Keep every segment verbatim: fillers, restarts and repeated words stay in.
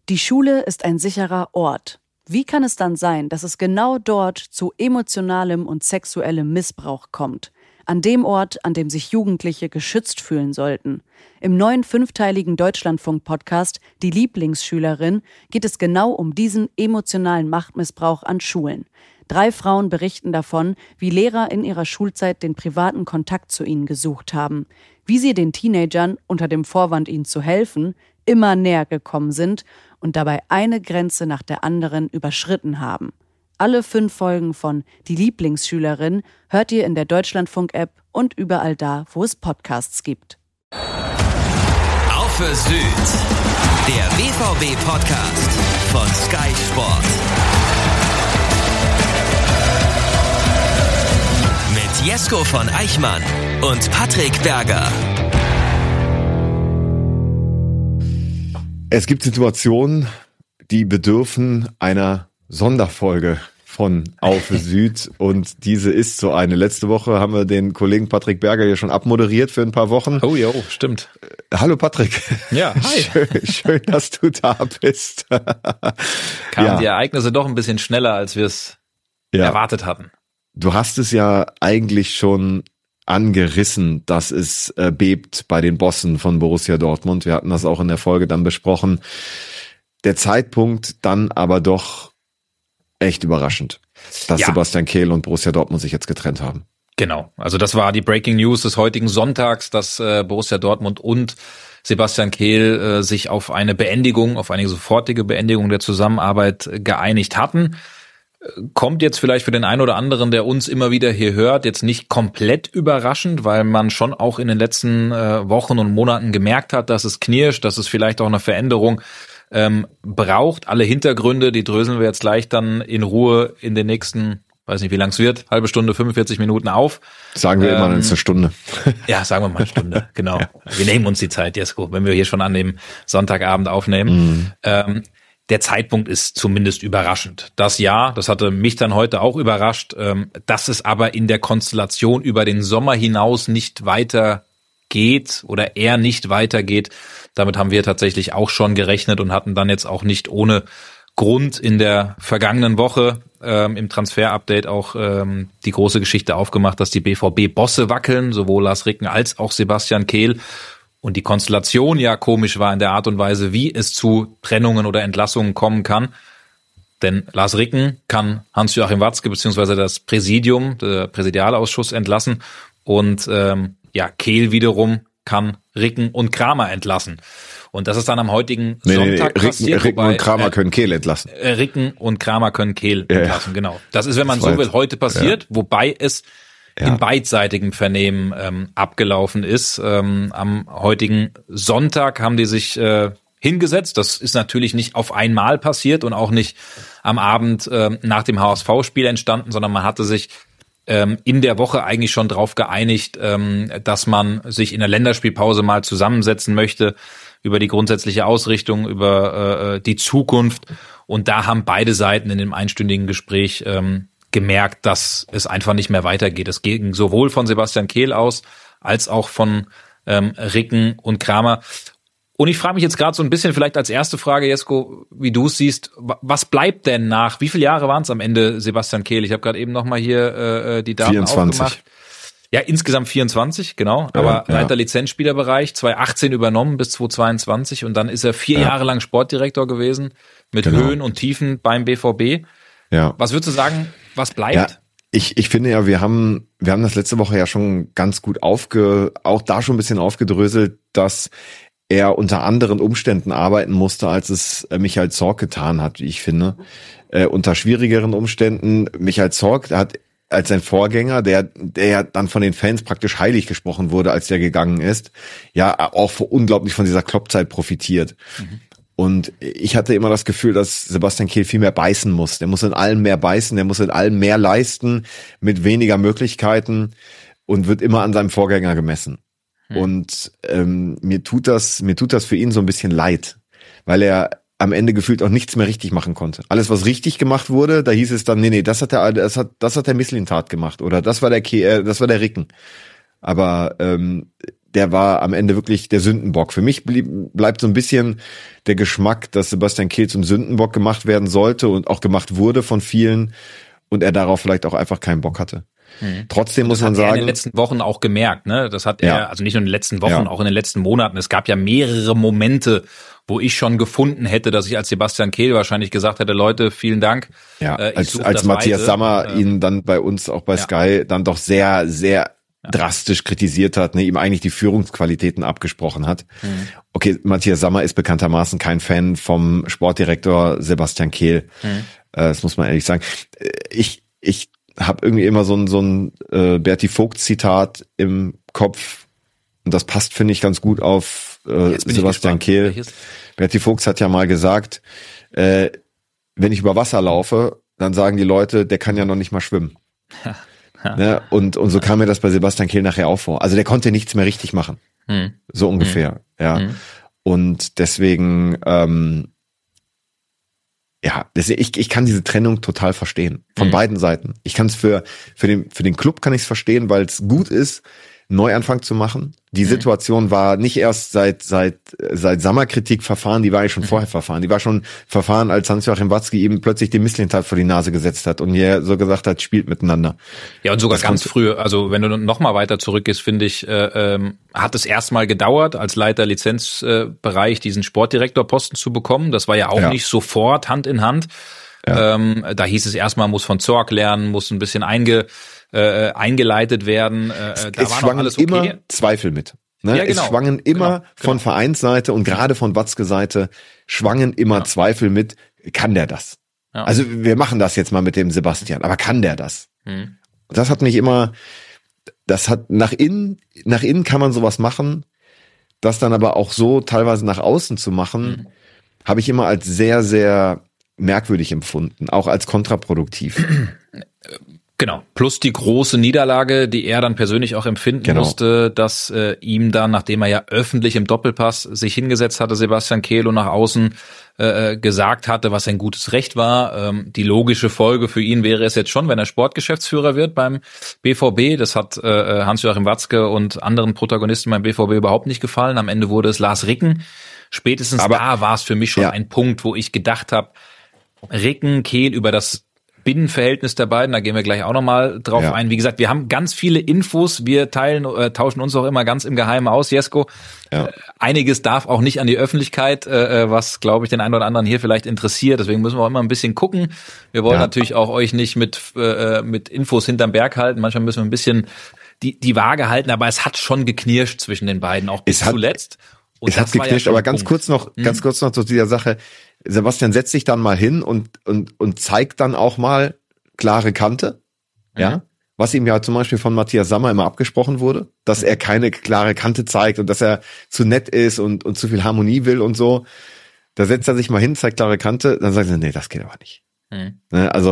Die Schule ist ein sicherer Ort. Wie kann es dann sein, dass es genau dort zu emotionalem und sexuellem Missbrauch kommt? An dem Ort, an dem sich Jugendliche geschützt fühlen sollten. Im neuen fünfteiligen Deutschlandfunk-Podcast Die Lieblingsschülerin geht es genau um diesen emotionalen Machtmissbrauch an Schulen. Drei Frauen berichten davon, wie Lehrer in ihrer Schulzeit den privaten Kontakt zu ihnen gesucht haben, wie sie den Teenagern, unter dem Vorwand ihnen zu helfen, immer näher gekommen sind und dabei eine Grenze nach der anderen überschritten haben. Alle fünf Folgen von Die Lieblingsschülerin hört ihr in der Deutschlandfunk-App und überall da, wo es Podcasts gibt. Auf für Süd, der B V B-Podcast von Sky Sport. Mit Jesko von Eichmann und Patrick Berger. Es gibt Situationen, die bedürfen einer Sonderfolge von Auf Süd und diese ist so eine. Letzte Woche haben wir den Kollegen Patrick Berger hier schon abmoderiert für ein paar Wochen. Oh jo, stimmt. Hallo Patrick. Ja, hi. Schön, schön dass du da bist. Kamen ja. die Ereignisse doch ein bisschen schneller, als wir es ja. erwartet hatten. Du hast es ja eigentlich schon angerissen, dass es äh, bebt bei den Bossen von Borussia Dortmund. Wir hatten das auch in der Folge dann besprochen. Der Zeitpunkt dann aber doch echt überraschend, dass ja. Sebastian Kehl und Borussia Dortmund sich jetzt getrennt haben. Genau, also das war die Breaking News des heutigen Sonntags, dass äh, Borussia Dortmund und Sebastian Kehl äh, sich auf eine Beendigung, auf eine sofortige Beendigung der Zusammenarbeit geeinigt hatten. Kommt jetzt vielleicht für den einen oder anderen, der uns immer wieder hier hört, jetzt nicht komplett überraschend, weil man schon auch in den letzten äh, Wochen und Monaten gemerkt hat, dass es knirscht, dass es vielleicht auch eine Veränderung ähm, braucht. Alle Hintergründe, die dröseln wir jetzt gleich dann in Ruhe in den nächsten, weiß nicht wie lang es wird, halbe Stunde, fünfundvierzig Minuten auf. Sagen wir ähm, immer, es ist eine Stunde. Ja, sagen wir mal eine Stunde, genau. Ja. Wir nehmen uns die Zeit, Jesko, wenn wir hier schon an dem Sonntagabend aufnehmen. Mhm. Ähm, Der Zeitpunkt ist zumindest überraschend. Das ja, das hatte mich dann heute auch überrascht, dass es aber in der Konstellation über den Sommer hinaus nicht weitergeht oder eher nicht weitergeht. Damit haben wir tatsächlich auch schon gerechnet und hatten dann jetzt auch nicht ohne Grund in der vergangenen Woche ähm, im Transfer-Update auch ähm, die große Geschichte aufgemacht, dass die B V B-Bosse wackeln, sowohl Lars Ricken als auch Sebastian Kehl. Und die Konstellation ja komisch war in der Art und Weise, wie es zu Trennungen oder Entlassungen kommen kann. Denn Lars Ricken kann Hans-Joachim Watzke bzw. das Präsidium, der Präsidialausschuss entlassen. Und ähm, ja, Kehl wiederum kann Ricken und Kramer entlassen. Und das ist dann am heutigen nee, Sonntag nee, nee. passiert. Ricken wobei, und Kramer äh, können Kehl entlassen. Äh, Ricken und Kramer können Kehl ja, entlassen, ja. genau. Das ist, wenn man das so will, jetzt, heute passiert, ja. wobei es Ja. in beidseitigem Vernehmen ähm, abgelaufen ist. Ähm, am heutigen Sonntag haben die sich äh, hingesetzt. Das ist natürlich nicht auf einmal passiert und auch nicht am Abend äh, nach dem H S V-Spiel entstanden, sondern man hatte sich ähm, in der Woche eigentlich schon darauf geeinigt, ähm, dass man sich in der Länderspielpause mal zusammensetzen möchte über die grundsätzliche Ausrichtung, über äh, die Zukunft. Und da haben beide Seiten in dem einstündigen Gespräch ähm, gemerkt, dass es einfach nicht mehr weitergeht. Es ging sowohl von Sebastian Kehl aus, als auch von ähm, Ricken und Kramer. Und ich frage mich jetzt gerade so ein bisschen, vielleicht als erste Frage, Jesko, wie du es siehst, was bleibt denn nach, wie viele Jahre waren es am Ende, Sebastian Kehl? Ich habe gerade eben nochmal hier äh, die Daten vierundzwanzig aufgemacht. Ja, insgesamt vierundzwanzig, genau. Ja, aber ja. Leiter Lizenzspielerbereich, zwanzig achtzehn übernommen bis zwanzig zweiundzwanzig und dann ist er vier ja. Jahre lang Sportdirektor gewesen, mit genau. Höhen und Tiefen beim B V B. Ja. Was würdest du sagen, was bleibt? Ja, ich, ich finde ja, wir haben, wir haben das letzte Woche ja schon ganz gut aufge, auch da schon ein bisschen aufgedröselt, dass er unter anderen Umständen arbeiten musste, als es Michael Zorc getan hat, wie ich finde. Äh, unter schwierigeren Umständen. Michael Zorc hat als sein Vorgänger, der, der ja dann von den Fans praktisch heilig gesprochen wurde, als der gegangen ist, ja auch unglaublich von dieser Kloppzeit profitiert. Mhm. Und ich hatte immer das Gefühl, dass Sebastian Kehl viel mehr beißen muss. Der muss in allem mehr beißen, der muss in allem mehr leisten, mit weniger Möglichkeiten und wird immer an seinem Vorgänger gemessen. Hm. Und ähm, mir tut das, mir tut das für ihn so ein bisschen leid, weil er am Ende gefühlt auch nichts mehr richtig machen konnte. Alles, was richtig gemacht wurde, da hieß es dann, nee, nee, das hat der, das hat, das hat der Misslintat gemacht oder das war der Kehl, äh, das war der Ricken. Aber ähm, der war am Ende wirklich der Sündenbock. Für mich blieb, bleibt so ein bisschen der Geschmack, dass Sebastian Kehl zum Sündenbock gemacht werden sollte und auch gemacht wurde von vielen und er darauf vielleicht auch einfach keinen Bock hatte. Hm. Trotzdem muss man sagen, das hat er in den letzten Wochen auch gemerkt, ne? Das hat ja. er, also nicht nur in den letzten Wochen, ja. auch in den letzten Monaten. Es gab ja mehrere Momente, wo ich schon gefunden hätte, dass ich als Sebastian Kehl wahrscheinlich gesagt hätte, Leute, vielen Dank. Ja, äh, als, als Matthias Weite. Sammer äh, ihn dann bei uns auch bei ja. Sky dann doch sehr, sehr ja. drastisch kritisiert hat, ne, ihm eigentlich die Führungsqualitäten abgesprochen hat. Mhm. Okay, Matthias Sammer ist bekanntermaßen kein Fan vom Sportdirektor Sebastian Kehl. Mhm. Äh, das muss man ehrlich sagen. Ich, ich habe irgendwie immer so ein, so ein äh, Berti Vogt-Zitat im Kopf und das passt, finde ich, ganz gut auf äh, Sebastian Kehl. Welches? Berti Vogt hat ja mal gesagt, äh, wenn ich über Wasser laufe, dann sagen die Leute, der kann ja noch nicht mal schwimmen. Ne? Und, und so kam mir das bei Sebastian Kehl nachher auch vor. Also der konnte nichts mehr richtig machen. Hm. So ungefähr. Hm. Ja. Hm. Und deswegen, ähm, ja, deswegen, ich, ich kann diese Trennung total verstehen. Von hm. beiden Seiten. Ich kann es für, für den, für den Club kann ich es verstehen, weil es gut ist, Neuanfang zu machen. Die mhm. Situation war nicht erst seit seit seit Sommerkritik verfahren, die war eigentlich schon mhm. vorher verfahren. Die war schon verfahren, als Hans-Joachim Watzke ihm plötzlich den Misslintat vor die Nase gesetzt hat und hier so gesagt hat, spielt miteinander. Ja, und sogar das ganz früh, also wenn du noch mal weiter zurückgehst, finde ich, äh, ähm, hat es erstmal gedauert, als Leiter Lizenzbereich äh, diesen Sportdirektorposten zu bekommen. Das war ja auch ja. nicht sofort Hand in Hand. Ja. Ähm, da hieß es erstmal, muss von Zorc lernen, muss ein bisschen einge Äh, eingeleitet werden. Äh, es da es war schwangen noch alles okay. immer Zweifel mit. Ne? Ja, genau. Es schwangen immer genau, von genau. Vereinsseite und gerade von Watzke Seite schwangen immer ja. Zweifel mit, kann der das? Ja. Also wir machen das jetzt mal mit dem Sebastian, aber kann der das? Mhm. Das hat mich immer, das hat nach innen, nach innen kann man sowas machen, das dann aber auch so teilweise nach außen zu machen, mhm. habe ich immer als sehr, sehr merkwürdig empfunden, auch als kontraproduktiv. Genau, plus die große Niederlage, die er dann persönlich auch empfinden genau. musste, dass äh, ihm dann, nachdem er ja öffentlich im Doppelpass sich hingesetzt hatte, Sebastian Kehl, und nach außen äh, gesagt hatte, was sein gutes Recht war. Ähm, die logische Folge für ihn wäre es jetzt schon, wenn er Sportgeschäftsführer wird beim B V B. Das hat äh, Hans-Joachim Watzke und anderen Protagonisten beim B V B überhaupt nicht gefallen. Am Ende wurde es Lars Ricken. Spätestens Aber, da war es für mich schon ja. ein Punkt, wo ich gedacht habe, Ricken, Kehl über das Binnenverhältnis der beiden, da gehen wir gleich auch nochmal drauf ja. ein. Wie gesagt, wir haben ganz viele Infos, wir teilen, äh, tauschen uns auch immer ganz im Geheimen aus, Jesko. Ja. Äh, einiges darf auch nicht an die Öffentlichkeit, äh, was, glaube ich, den einen oder anderen hier vielleicht interessiert. Deswegen müssen wir auch immer ein bisschen gucken. Wir wollen ja. natürlich auch euch nicht mit äh, mit Infos hinterm Berg halten. Manchmal müssen wir ein bisschen die die Waage halten, aber es hat schon geknirscht zwischen den beiden, auch bis es hat, zuletzt. Und es hat geknirscht, ja aber ganz Punkt. kurz noch, hm. ganz kurz noch zu dieser Sache. Sebastian setzt sich dann mal hin und und und zeigt dann auch mal klare Kante, mhm. ja, was ihm ja zum Beispiel von Matthias Sammer immer abgesprochen wurde, dass er keine klare Kante zeigt und dass er zu nett ist und und zu viel Harmonie will und so. Da setzt er sich mal hin, zeigt klare Kante, dann sagt er, nee, das geht aber nicht. Mhm. Ne, also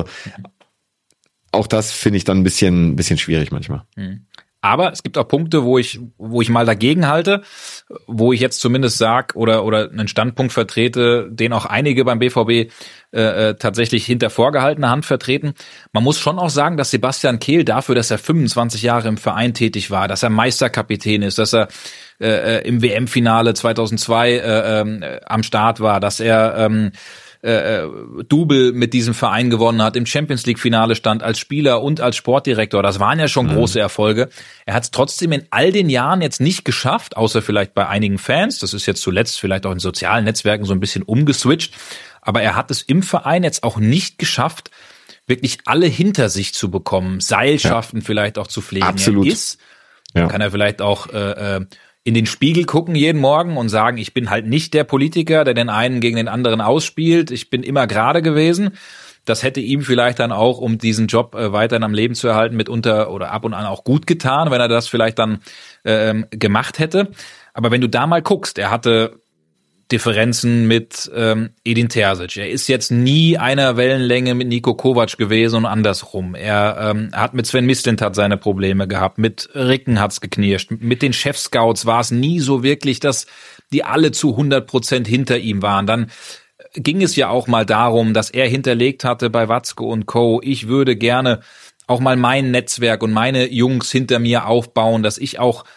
auch das finde ich dann ein bisschen ein bisschen schwierig manchmal. Mhm. Aber es gibt auch Punkte, wo ich, wo ich mal dagegen halte, wo ich jetzt zumindest sag oder oder einen Standpunkt vertrete, den auch einige beim B V B äh, tatsächlich hinter vorgehaltener Hand vertreten. Man muss schon auch sagen, dass Sebastian Kehl dafür, dass er fünfundzwanzig Jahre im Verein tätig war, dass er Meisterkapitän ist, dass er äh, im W M-Finale zweitausendzwei äh, äh, am Start war, dass er ähm, Äh, Double mit diesem Verein gewonnen hat, im Champions-League-Finale stand als Spieler und als Sportdirektor. Das waren ja schon mhm. große Erfolge. Er hat es trotzdem in all den Jahren jetzt nicht geschafft, außer vielleicht bei einigen Fans. Das ist jetzt zuletzt vielleicht auch in sozialen Netzwerken so ein bisschen umgeswitcht. Aber er hat es im Verein jetzt auch nicht geschafft, wirklich alle hinter sich zu bekommen, Seilschaften ja. vielleicht auch zu pflegen. Absolut. Er ist, ja. kann er vielleicht auch äh, in den Spiegel gucken jeden Morgen und sagen, ich bin halt nicht der Politiker, der den einen gegen den anderen ausspielt. Ich bin immer gerade gewesen. Das hätte ihm vielleicht dann auch, um diesen Job äh, weiterhin am Leben zu erhalten, mitunter oder ab und an auch gut getan, wenn er das vielleicht dann ähm, gemacht hätte. Aber wenn du da mal guckst, er hatte Differenzen mit ähm, Edin Terzic. Er ist jetzt nie einer Wellenlänge mit Niko Kovac gewesen und andersrum. Er ähm, hat mit Sven Mislintat seine Probleme gehabt, mit Ricken hat's geknirscht, mit den Chefscouts war es nie so wirklich, dass die alle zu hundert Prozent hinter ihm waren. Dann ging es ja auch mal darum, dass er hinterlegt hatte bei Watzke und Co. Ich würde gerne auch mal mein Netzwerk und meine Jungs hinter mir aufbauen, dass ich auch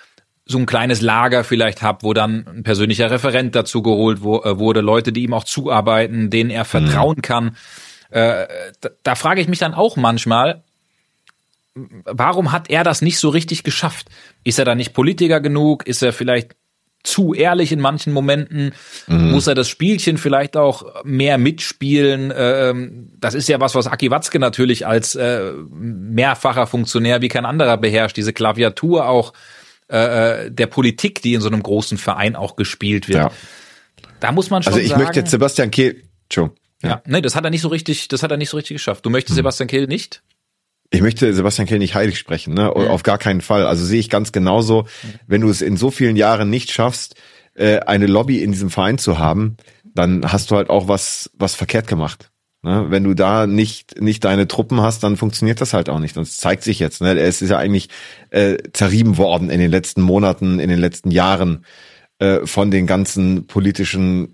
so ein kleines Lager vielleicht habe, wo dann ein persönlicher Referent dazu geholt wo, äh, wurde, Leute, die ihm auch zuarbeiten, denen er vertrauen mhm. kann. Äh, da, da frage ich mich dann auch manchmal, warum hat er das nicht so richtig geschafft? Ist er da nicht Politiker genug? Ist er vielleicht zu ehrlich in manchen Momenten? Mhm. Muss er das Spielchen vielleicht auch mehr mitspielen? Ähm, das ist ja was, was Aki Watzke natürlich als äh, mehrfacher Funktionär wie kein anderer beherrscht. Diese Klaviatur auch äh, der Politik, die in so einem großen Verein auch gespielt wird. Ja. Da muss man schon sagen. Also ich sagen, möchte jetzt Sebastian Kehl, Entschuldigung. Ja, ja nee, das hat er nicht so richtig, das hat er nicht so richtig geschafft. Du möchtest mhm. Sebastian Kehl nicht? Ich möchte Sebastian Kehl nicht heilig sprechen, ne? Mhm. Auf gar keinen Fall. Also sehe ich ganz genauso, wenn du es in so vielen Jahren nicht schaffst, eine Lobby in diesem Verein zu haben, dann hast du halt auch was, was verkehrt gemacht. Ne? Wenn du da nicht, nicht deine Truppen hast, dann funktioniert das halt auch nicht. Und es zeigt sich jetzt, ne? Es ist ja eigentlich äh, zerrieben worden in den letzten Monaten, in den letzten Jahren äh, von den ganzen politischen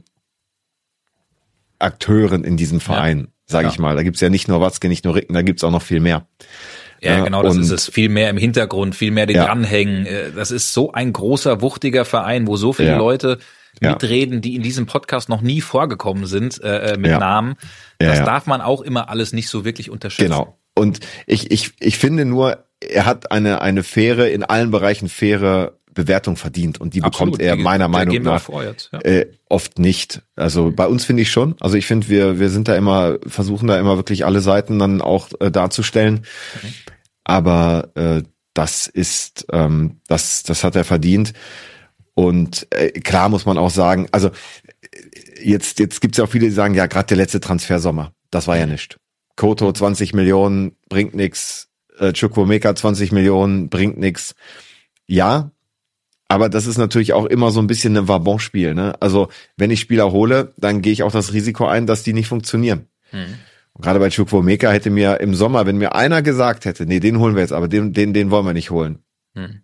Akteuren in diesem Verein. Ja. Sage ja. ich mal. Da gibt's ja nicht nur Watzke, nicht nur Ricken, da gibt's auch noch viel mehr. Ja, genau, das und, ist es. Viel mehr im Hintergrund, viel mehr den ja. dranhängen. Das ist so ein großer, wuchtiger Verein, wo so viele ja. Leute mitreden, die in diesem Podcast noch nie vorgekommen sind, äh, mit ja. Namen. Das ja, ja. darf man auch immer alles nicht so wirklich unterschätzen. Genau. Und ich, ich, ich finde nur, er hat eine, eine faire, in allen Bereichen faire Bewertung verdient und die Absolut. bekommt er meiner die, Meinung nach ja. äh, oft nicht. Also bei uns finde ich schon. Also ich finde, wir wir sind da immer, versuchen da immer wirklich alle Seiten dann auch äh, darzustellen. Okay. Aber äh, das ist, ähm, das das hat er verdient. Und äh, klar muss man auch sagen, also jetzt jetzt gibt's ja auch viele, die sagen, ja gerade der letzte Transfersommer, das war ja nichts. Koto zwanzig Millionen bringt nix, äh, Chukwuemeka zwanzig Millionen bringt nix. Ja. Aber das ist natürlich auch immer so ein bisschen ein Wabonspiel, ne? Also, wenn ich Spieler hole, dann gehe ich auch das Risiko ein, dass die nicht funktionieren. Hm. Und gerade bei Chukwuemeka hätte mir im Sommer, wenn mir einer gesagt hätte, nee, den holen wir jetzt, aber den, den, den wollen wir nicht holen. Hm.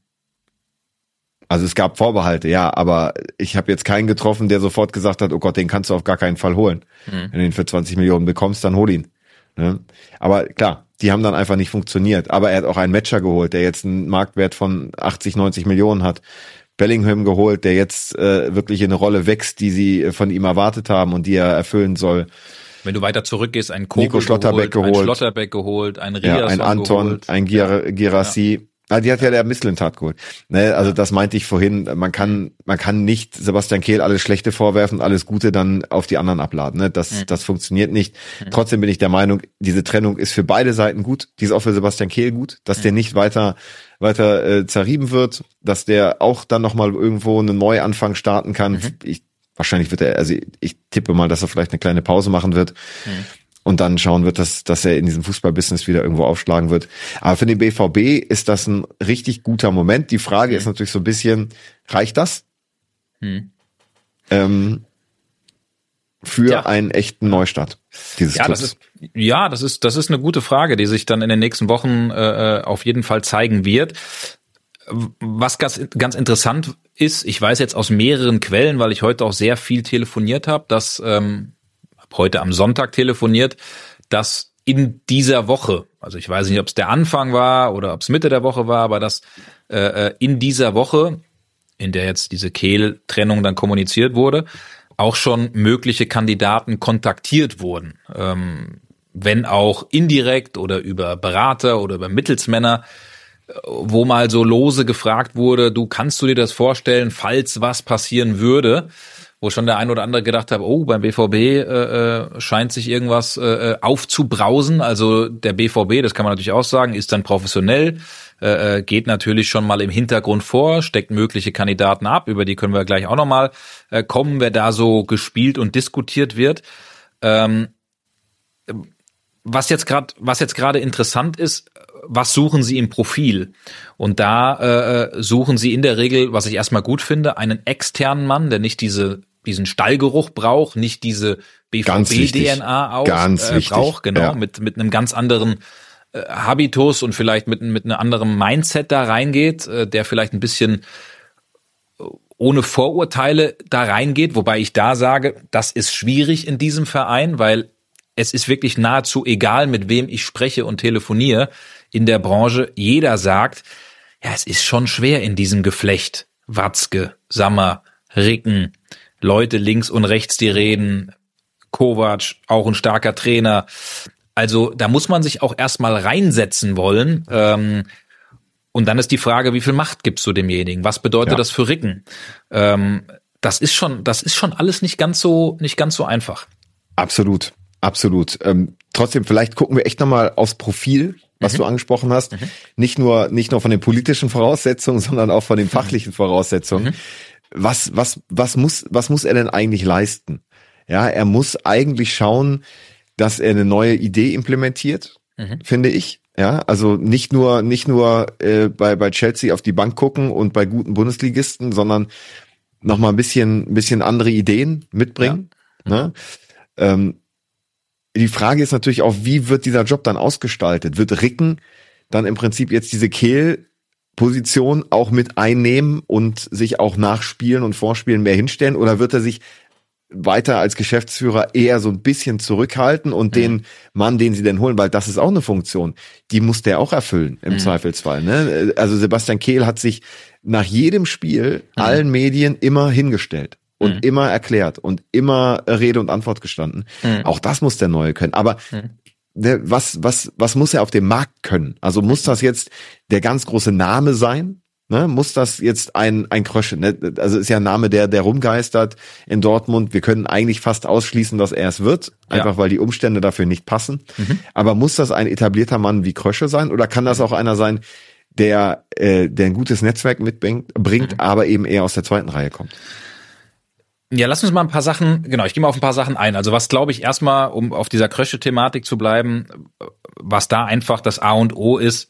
Also es gab Vorbehalte, ja, aber ich habe jetzt keinen getroffen, der sofort gesagt hat, oh Gott, den kannst du auf gar keinen Fall holen. Hm. Wenn du ihn für zwanzig Millionen bekommst, dann hol ihn. Ne? Aber klar, die haben dann einfach nicht funktioniert. Aber er hat auch einen Matcher geholt, der jetzt einen Marktwert von achtzig, neunzig Millionen hat. Bellingham geholt, der jetzt äh, wirklich in eine Rolle wächst, die sie von ihm erwartet haben und die er erfüllen soll. Wenn du weiter zurückgehst, ein Kobel Nico Schlotterbeck geholt, geholt, ein Schlotterbeck geholt, ein Riasson ja, ein Anton, geholt. ein Gir- Girassi. Ja. Ah, die hat ja der Mislintat geholt. Ne, also ja. das meinte ich vorhin. Man kann, man kann nicht Sebastian Kehl alles Schlechte vorwerfen, alles Gute dann auf die anderen abladen. Ne? Das, mhm. das funktioniert nicht. Mhm. Trotzdem bin ich der Meinung, diese Trennung ist für beide Seiten gut. Die ist auch für Sebastian Kehl gut, dass mhm. der nicht weiter, weiter äh, zerrieben wird, dass der auch dann nochmal irgendwo einen Neuanfang starten kann. Mhm. Ich, wahrscheinlich wird er, also ich tippe mal, dass er vielleicht eine kleine Pause machen wird. Mhm. Und dann schauen wird, dass, dass er in diesem Fußballbusiness wieder irgendwo aufschlagen wird. Aber für den B V B ist das ein richtig guter Moment. Die Frage mhm. ist natürlich so ein bisschen, reicht das? Mhm. Ähm, für ja. einen echten Neustart dieses ja, Clubs? Das ist, ja, das ist, das ist eine gute Frage, die sich dann in den nächsten Wochen äh, auf jeden Fall zeigen wird. Was ganz, ganz interessant ist, ich weiß jetzt aus mehreren Quellen, weil ich heute auch sehr viel telefoniert habe, dass ähm, heute am Sonntag telefoniert, dass in dieser Woche, also ich weiß nicht, ob es der Anfang war oder ob es Mitte der Woche war, aber dass äh, in dieser Woche, in der jetzt diese Kehl-Trennung dann kommuniziert wurde, auch schon mögliche Kandidaten kontaktiert wurden. Ähm, wenn auch indirekt oder über Berater oder über Mittelsmänner, wo mal so lose gefragt wurde, du kannst du dir das vorstellen, falls was passieren würde, wo schon der ein oder andere gedacht hat, oh, beim B V B äh, scheint sich irgendwas äh, aufzubrausen. Also der B V B, das kann man natürlich auch sagen, ist dann professionell, äh, geht natürlich schon mal im Hintergrund vor, steckt mögliche Kandidaten ab, über die können wir gleich auch nochmal äh, kommen, wer da so gespielt und diskutiert wird. Ähm, was jetzt gerade, was jetzt gerade interessant ist, was suchen Sie im Profil? Und da äh, suchen Sie in der Regel, was ich erstmal gut finde, einen externen Mann, der nicht diese diesen Stallgeruch braucht, nicht diese B V B-D N A aus, ganz äh, braucht, genau, ja. mit mit einem ganz anderen äh, Habitus und vielleicht mit mit einem anderen Mindset da reingeht, äh, der vielleicht ein bisschen ohne Vorurteile da reingeht, wobei ich da sage, das ist schwierig in diesem Verein, weil es ist wirklich nahezu egal, mit wem ich spreche und telefoniere in der Branche. Jeder sagt, ja, es ist schon schwer in diesem Geflecht Watzke, Sammer, Ricken, Leute links und rechts, die reden, Kovac, auch ein starker Trainer. Also da muss man sich auch erstmal reinsetzen wollen. Ähm, und dann ist die Frage, wie viel Macht gibst du demjenigen? Was bedeutet ja. das für Ricken? Ähm, das ist schon, das ist schon alles nicht ganz so, nicht ganz so einfach. Absolut, absolut. Ähm, trotzdem, vielleicht gucken wir echt nochmal aufs Profil, was mhm. du angesprochen hast. Mhm. Nicht nur, nicht nur von den politischen Voraussetzungen, sondern auch von den fachlichen Voraussetzungen. Mhm. Was, was, was muss, was muss er denn eigentlich leisten? Ja, er muss eigentlich schauen, dass er eine neue Idee implementiert, mhm. finde ich. Ja, also nicht nur, nicht nur äh, bei, bei Chelsea auf die Bank gucken und bei guten Bundesligisten, sondern noch mal ein bisschen, ein bisschen andere Ideen mitbringen. Ja. Ne? Ähm, die Frage ist natürlich auch, wie wird dieser Job dann ausgestaltet? Wird Ricken dann im Prinzip jetzt diese Kehl-Position auch mit einnehmen und sich auch nach Spielen und Vorspielen mehr hinstellen? Oder wird er sich weiter als Geschäftsführer eher so ein bisschen zurückhalten und mhm. den Mann, den sie denn holen, weil das ist auch eine Funktion, die muss der auch erfüllen im mhm. Zweifelsfall. Ne? Also Sebastian Kehl hat sich nach jedem Spiel mhm. allen Medien immer hingestellt und mhm. immer erklärt und immer Rede und Antwort gestanden. Mhm. Auch das muss der Neue können. Aber mhm. der, was, was, was muss er auf dem Markt können? Also muss das jetzt der ganz große Name sein? Ne, muss das jetzt ein ein Krösche, ne? Also ist ja ein Name, der der rumgeistert in Dortmund. Wir können eigentlich fast ausschließen, dass er es wird, einfach ja. weil die Umstände dafür nicht passen. Mhm. Aber muss das ein etablierter Mann wie Krösche sein oder kann das auch einer sein, der äh, der ein gutes Netzwerk mitbringt, bringt, mhm. aber eben eher aus der zweiten Reihe kommt? Ja, lass uns mal ein paar Sachen, genau, ich gehe mal auf ein paar Sachen ein. Also was glaube ich erstmal, um auf dieser Krösche-Thematik zu bleiben, was da einfach das A und O ist,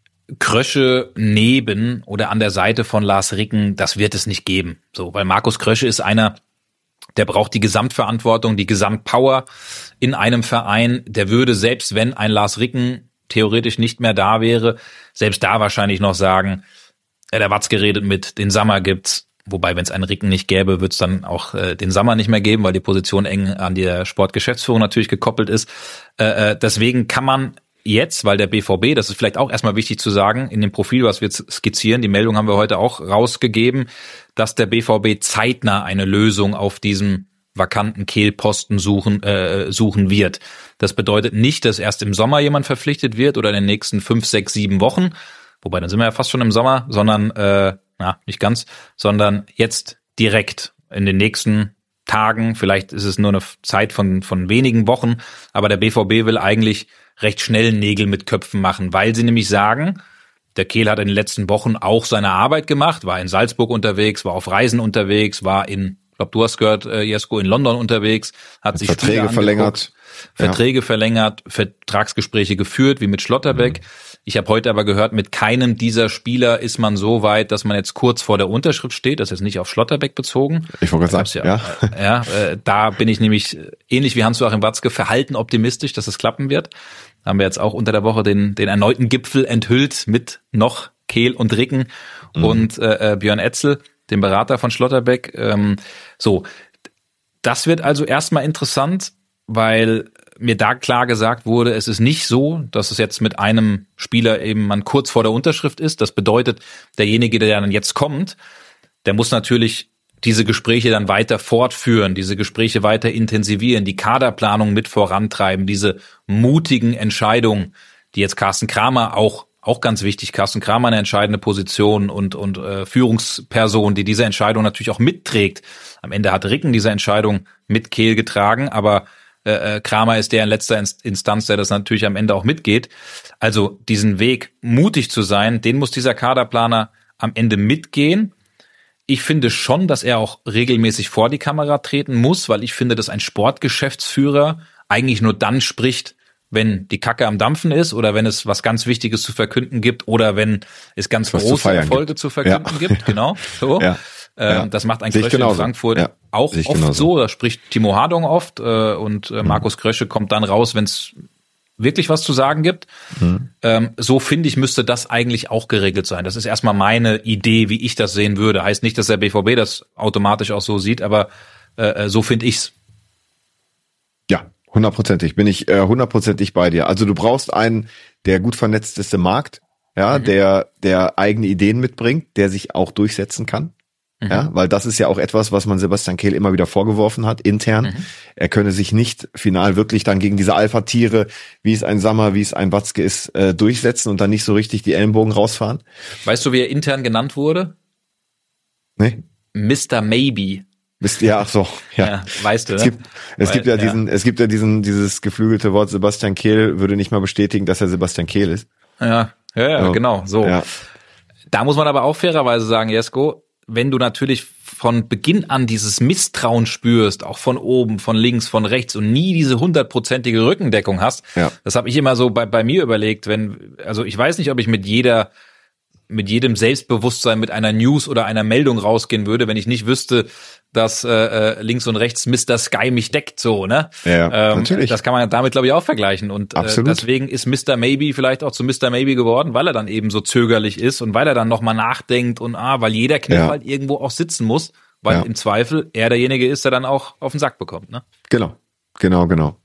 Krösche neben oder an der Seite von Lars Ricken, das wird es nicht geben. So, weil Markus Krösche ist einer, der braucht die Gesamtverantwortung, die Gesamtpower in einem Verein. Der würde, selbst wenn ein Lars Ricken theoretisch nicht mehr da wäre, selbst da wahrscheinlich noch sagen, äh, der Watzke redet mit, den Sammer gibt's. Wobei, wenn es einen Ricken nicht gäbe, wird es dann auch äh, den Sammer nicht mehr geben, weil die Position eng an der Sportgeschäftsführung natürlich gekoppelt ist. Äh, äh, deswegen kann man jetzt, weil der B V B, das ist vielleicht auch erstmal wichtig zu sagen, in dem Profil, was wir jetzt skizzieren, die Meldung haben wir heute auch rausgegeben, dass der B V B zeitnah eine Lösung auf diesem vakanten Kehlposten suchen äh, suchen wird. Das bedeutet nicht, dass erst im Sommer jemand verpflichtet wird oder in den nächsten fünf, sechs, sieben Wochen, wobei dann sind wir ja fast schon im Sommer, sondern, äh, na, nicht ganz, sondern jetzt direkt in den nächsten Tagen, vielleicht ist es nur eine Zeit von von wenigen Wochen, aber der B V B will eigentlich recht schnell Nägel mit Köpfen machen, weil sie nämlich sagen, der Kehl hat in den letzten Wochen auch seine Arbeit gemacht, war in Salzburg unterwegs, war auf Reisen unterwegs, war in, ich glaube, du hast gehört, äh, Jesko, in London unterwegs, hat sich Verträge verlängert, Verträge ja. verlängert, Vertragsgespräche geführt, wie mit Schlotterbeck. Mhm. Ich habe heute aber gehört, mit keinem dieser Spieler ist man so weit, dass man jetzt kurz vor der Unterschrift steht. Das ist nicht auf Schlotterbeck bezogen. Ich wollte gerade sagen, ja. Ja, ja äh, da bin ich nämlich, ähnlich wie Hans-Joachim Watzke, verhalten optimistisch, dass es klappen wird. Da haben wir jetzt auch unter der Woche den, den erneuten Gipfel enthüllt mit noch Kehl und Ricken mhm. und äh, Björn Etzel, dem Berater von Schlotterbeck. Ähm, so, das wird also erstmal interessant, weil mir da klar gesagt wurde, es ist nicht so, dass es jetzt mit einem Spieler eben man kurz vor der Unterschrift ist. Das bedeutet, derjenige, der dann jetzt kommt, der muss natürlich diese Gespräche dann weiter fortführen, diese Gespräche weiter intensivieren, die Kaderplanung mit vorantreiben, diese mutigen Entscheidungen, die jetzt Carsten Kramer auch auch ganz wichtig, Carsten Kramer eine entscheidende Position und und äh, Führungsperson, die diese Entscheidung natürlich auch mitträgt. Am Ende hat Ricken diese Entscheidung mit Kehl getragen, aber äh, Kramer ist der in letzter Instanz, der das natürlich am Ende auch mitgeht. Also diesen Weg, mutig zu sein, den muss dieser Kaderplaner am Ende mitgehen. Ich finde schon, dass er auch regelmäßig vor die Kamera treten muss, weil ich finde, dass ein Sportgeschäftsführer eigentlich nur dann spricht, wenn die Kacke am Dampfen ist oder wenn es was ganz Wichtiges zu verkünden gibt oder wenn es ganz was große zu Erfolge gibt. zu verkünden ja. gibt. Genau. So. Ja. Ja. Das macht ein Krösche in Frankfurt ja. auch oft genauso. so. Da spricht Timo Hardong oft äh, und äh, Markus Krösche kommt dann raus, wenn es wirklich was zu sagen gibt. Mhm. Ähm, so finde ich, müsste das eigentlich auch geregelt sein. Das ist erstmal meine Idee, wie ich das sehen würde. Heißt nicht, dass der B V B das automatisch auch so sieht, aber äh, so finde ich's. Ja, hundertprozentig. Bin ich äh, hundertprozentig bei dir. Also du brauchst einen, der gut vernetzt ist im Markt, ja, mhm. der der eigene Ideen mitbringt, der sich auch durchsetzen kann. Mhm. Ja, weil das ist ja auch etwas, was man Sebastian Kehl immer wieder vorgeworfen hat, intern. Mhm. Er könne sich nicht final wirklich dann gegen diese Alpha-Tiere, wie es ein Sammer, wie es ein Watzke ist, äh, durchsetzen und dann nicht so richtig die Ellenbogen rausfahren. Weißt du, wie er intern genannt wurde? Nee. Mister Maybe. Bist, ja, ach so, ja. ja weißt du, ne? Es gibt, es Weil, gibt ja, ja diesen, es gibt ja diesen, dieses geflügelte Wort, Sebastian Kehl würde nicht mal bestätigen, dass er Sebastian Kehl ist. Ja, ja, ja, so. genau, so. Ja. Da muss man aber auch fairerweise sagen, Jesko, wenn du natürlich von Beginn an dieses Misstrauen spürst, auch von oben, von links, von rechts und nie diese hundertprozentige Rückendeckung hast, ja. das habe ich immer so bei, bei mir überlegt, wenn, also ich weiß nicht, ob ich mit jeder, mit jedem Selbstbewusstsein mit einer News oder einer Meldung rausgehen würde, wenn ich nicht wüsste, dass äh, links und rechts Mister Sky mich deckt, so, ne? Ja, ähm, natürlich. Das kann man damit, glaube ich, auch vergleichen. Und äh, deswegen ist Mister Maybe vielleicht auch zu Mister Maybe geworden, weil er dann eben so zögerlich ist und weil er dann nochmal nachdenkt und ah, weil jeder Kniff ja. halt irgendwo auch sitzen muss, weil ja. im Zweifel er derjenige ist, der dann auch auf den Sack bekommt, ne? Genau, genau, genau.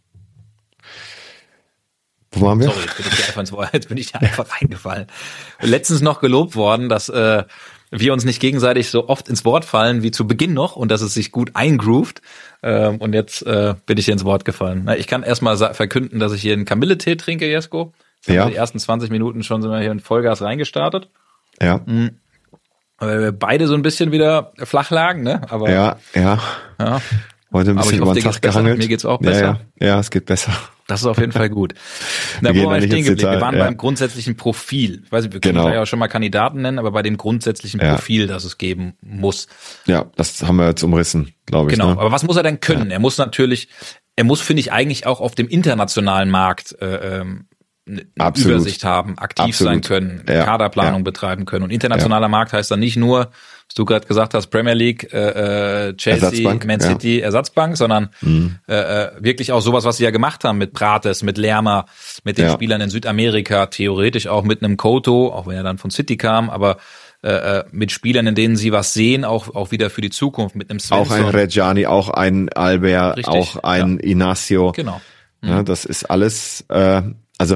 Wo waren wir? Sorry, jetzt bin ich hier einfach ins Wort, jetzt bin ich hier einfach reingefallen. Letztens noch gelobt worden, dass äh, wir uns nicht gegenseitig so oft ins Wort fallen wie zu Beginn noch und dass es sich gut eingroovt. Ähm, und jetzt äh, bin ich hier ins Wort gefallen. Na, ich kann erstmal sa- verkünden, dass ich hier einen Kamilletee trinke, Jesko. Ja. Die ersten zwanzig Minuten schon sind wir hier in Vollgas reingestartet. Ja. Mhm. Weil wir beide so ein bisschen wieder flach lagen, ne? Aber ja, ja. ja. Heute ein bisschen über den Tag gehangelt. Mir geht's auch besser. Ja, ja, ja, es geht besser. Das ist auf jeden Fall gut. Na, wo waren wir stehen geblieben? Wir waren ja. beim grundsätzlichen Profil. Ich weiß nicht, wir können genau. ja auch schon mal Kandidaten nennen, aber bei dem grundsätzlichen ja. Profil, das es geben muss. Ja, das haben wir jetzt umrissen, glaube ich. Genau, ne? aber was muss er denn können? Ja. Er muss natürlich, er muss, finde ich, eigentlich auch auf dem internationalen Markt äh, ähm, eine Absolut. Übersicht haben, aktiv Absolut. sein können, ja. Kaderplanung ja. betreiben können. Und internationaler ja. Markt heißt dann nicht nur, was du gerade gesagt hast, Premier League, äh, Chelsea, Ersatzbank, Man City, ja. Ersatzbank, sondern mhm. äh, wirklich auch sowas, was sie ja gemacht haben mit Prates, mit Lerma, mit den ja. Spielern in Südamerika, theoretisch auch mit einem Koto, auch wenn er dann von City kam, aber äh, mit Spielern, in denen sie was sehen, auch auch wieder für die Zukunft, mit einem Svensson. Auch ein Reggiani, auch ein Albert, Richtig, auch ein ja. Inacio. Genau. Mhm. Ja, das ist alles, äh, also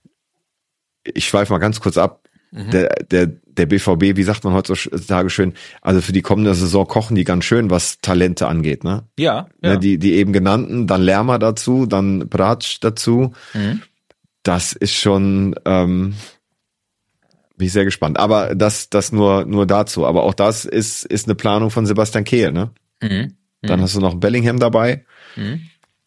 ich schweife mal ganz kurz ab. Mhm. Der, der, der B V B, wie sagt man heutzutage schön, also für die kommende Saison kochen die ganz schön, was Talente angeht, ne? Ja. ja. Ne, die, die eben genannten, dann Lerma dazu, dann Bratsch dazu. Mhm. Das ist schon, ähm, bin ich sehr gespannt. Aber das, das nur, nur dazu. Aber auch das ist, ist eine Planung von Sebastian Kehl, ne? Mhm. Mhm. Dann hast du noch Bellingham dabei. Mhm.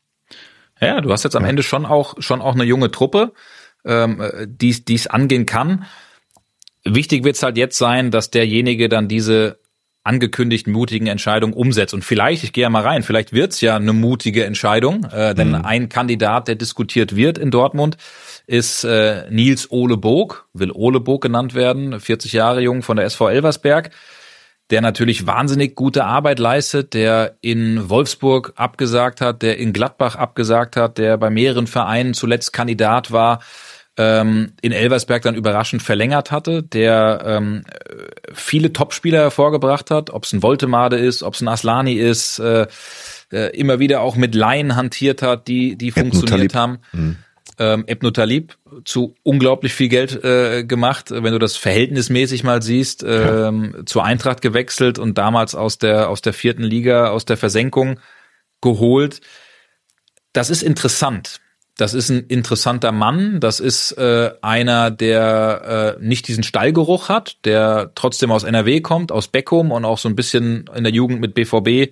Ja, du hast jetzt am ja. Ende schon auch, schon auch eine junge Truppe, ähm, die, die es angehen kann. Wichtig wird es halt jetzt sein, dass derjenige dann diese angekündigten mutigen Entscheidungen umsetzt. Und vielleicht, ich gehe ja mal rein, vielleicht wird's ja eine mutige Entscheidung, äh, denn mhm. ein Kandidat, der diskutiert wird in Dortmund, ist äh, Niels Ole Boog, will Ole Boog genannt werden, vierzig Jahre jung von der S V Elversberg, der natürlich wahnsinnig gute Arbeit leistet, der in Wolfsburg abgesagt hat, der in Gladbach abgesagt hat, der bei mehreren Vereinen zuletzt Kandidat war, in Elversberg dann überraschend verlängert hatte, der ähm, viele Topspieler hervorgebracht hat, ob es ein Woltemade ist, ob es ein Aslani ist, äh, äh, immer wieder auch mit Laien hantiert hat, die die funktioniert haben. Mhm. Ähm, Ebnu Talib zu unglaublich viel Geld äh, gemacht, wenn du das verhältnismäßig mal siehst, ähm, ja. zur Eintracht gewechselt und damals aus der aus der vierten Liga, aus der Versenkung geholt. Das ist interessant. Das ist ein interessanter Mann, das ist äh, einer, der äh, nicht diesen Stallgeruch hat, der trotzdem aus N R W kommt, aus Beckum und auch so ein bisschen in der Jugend mit B V B,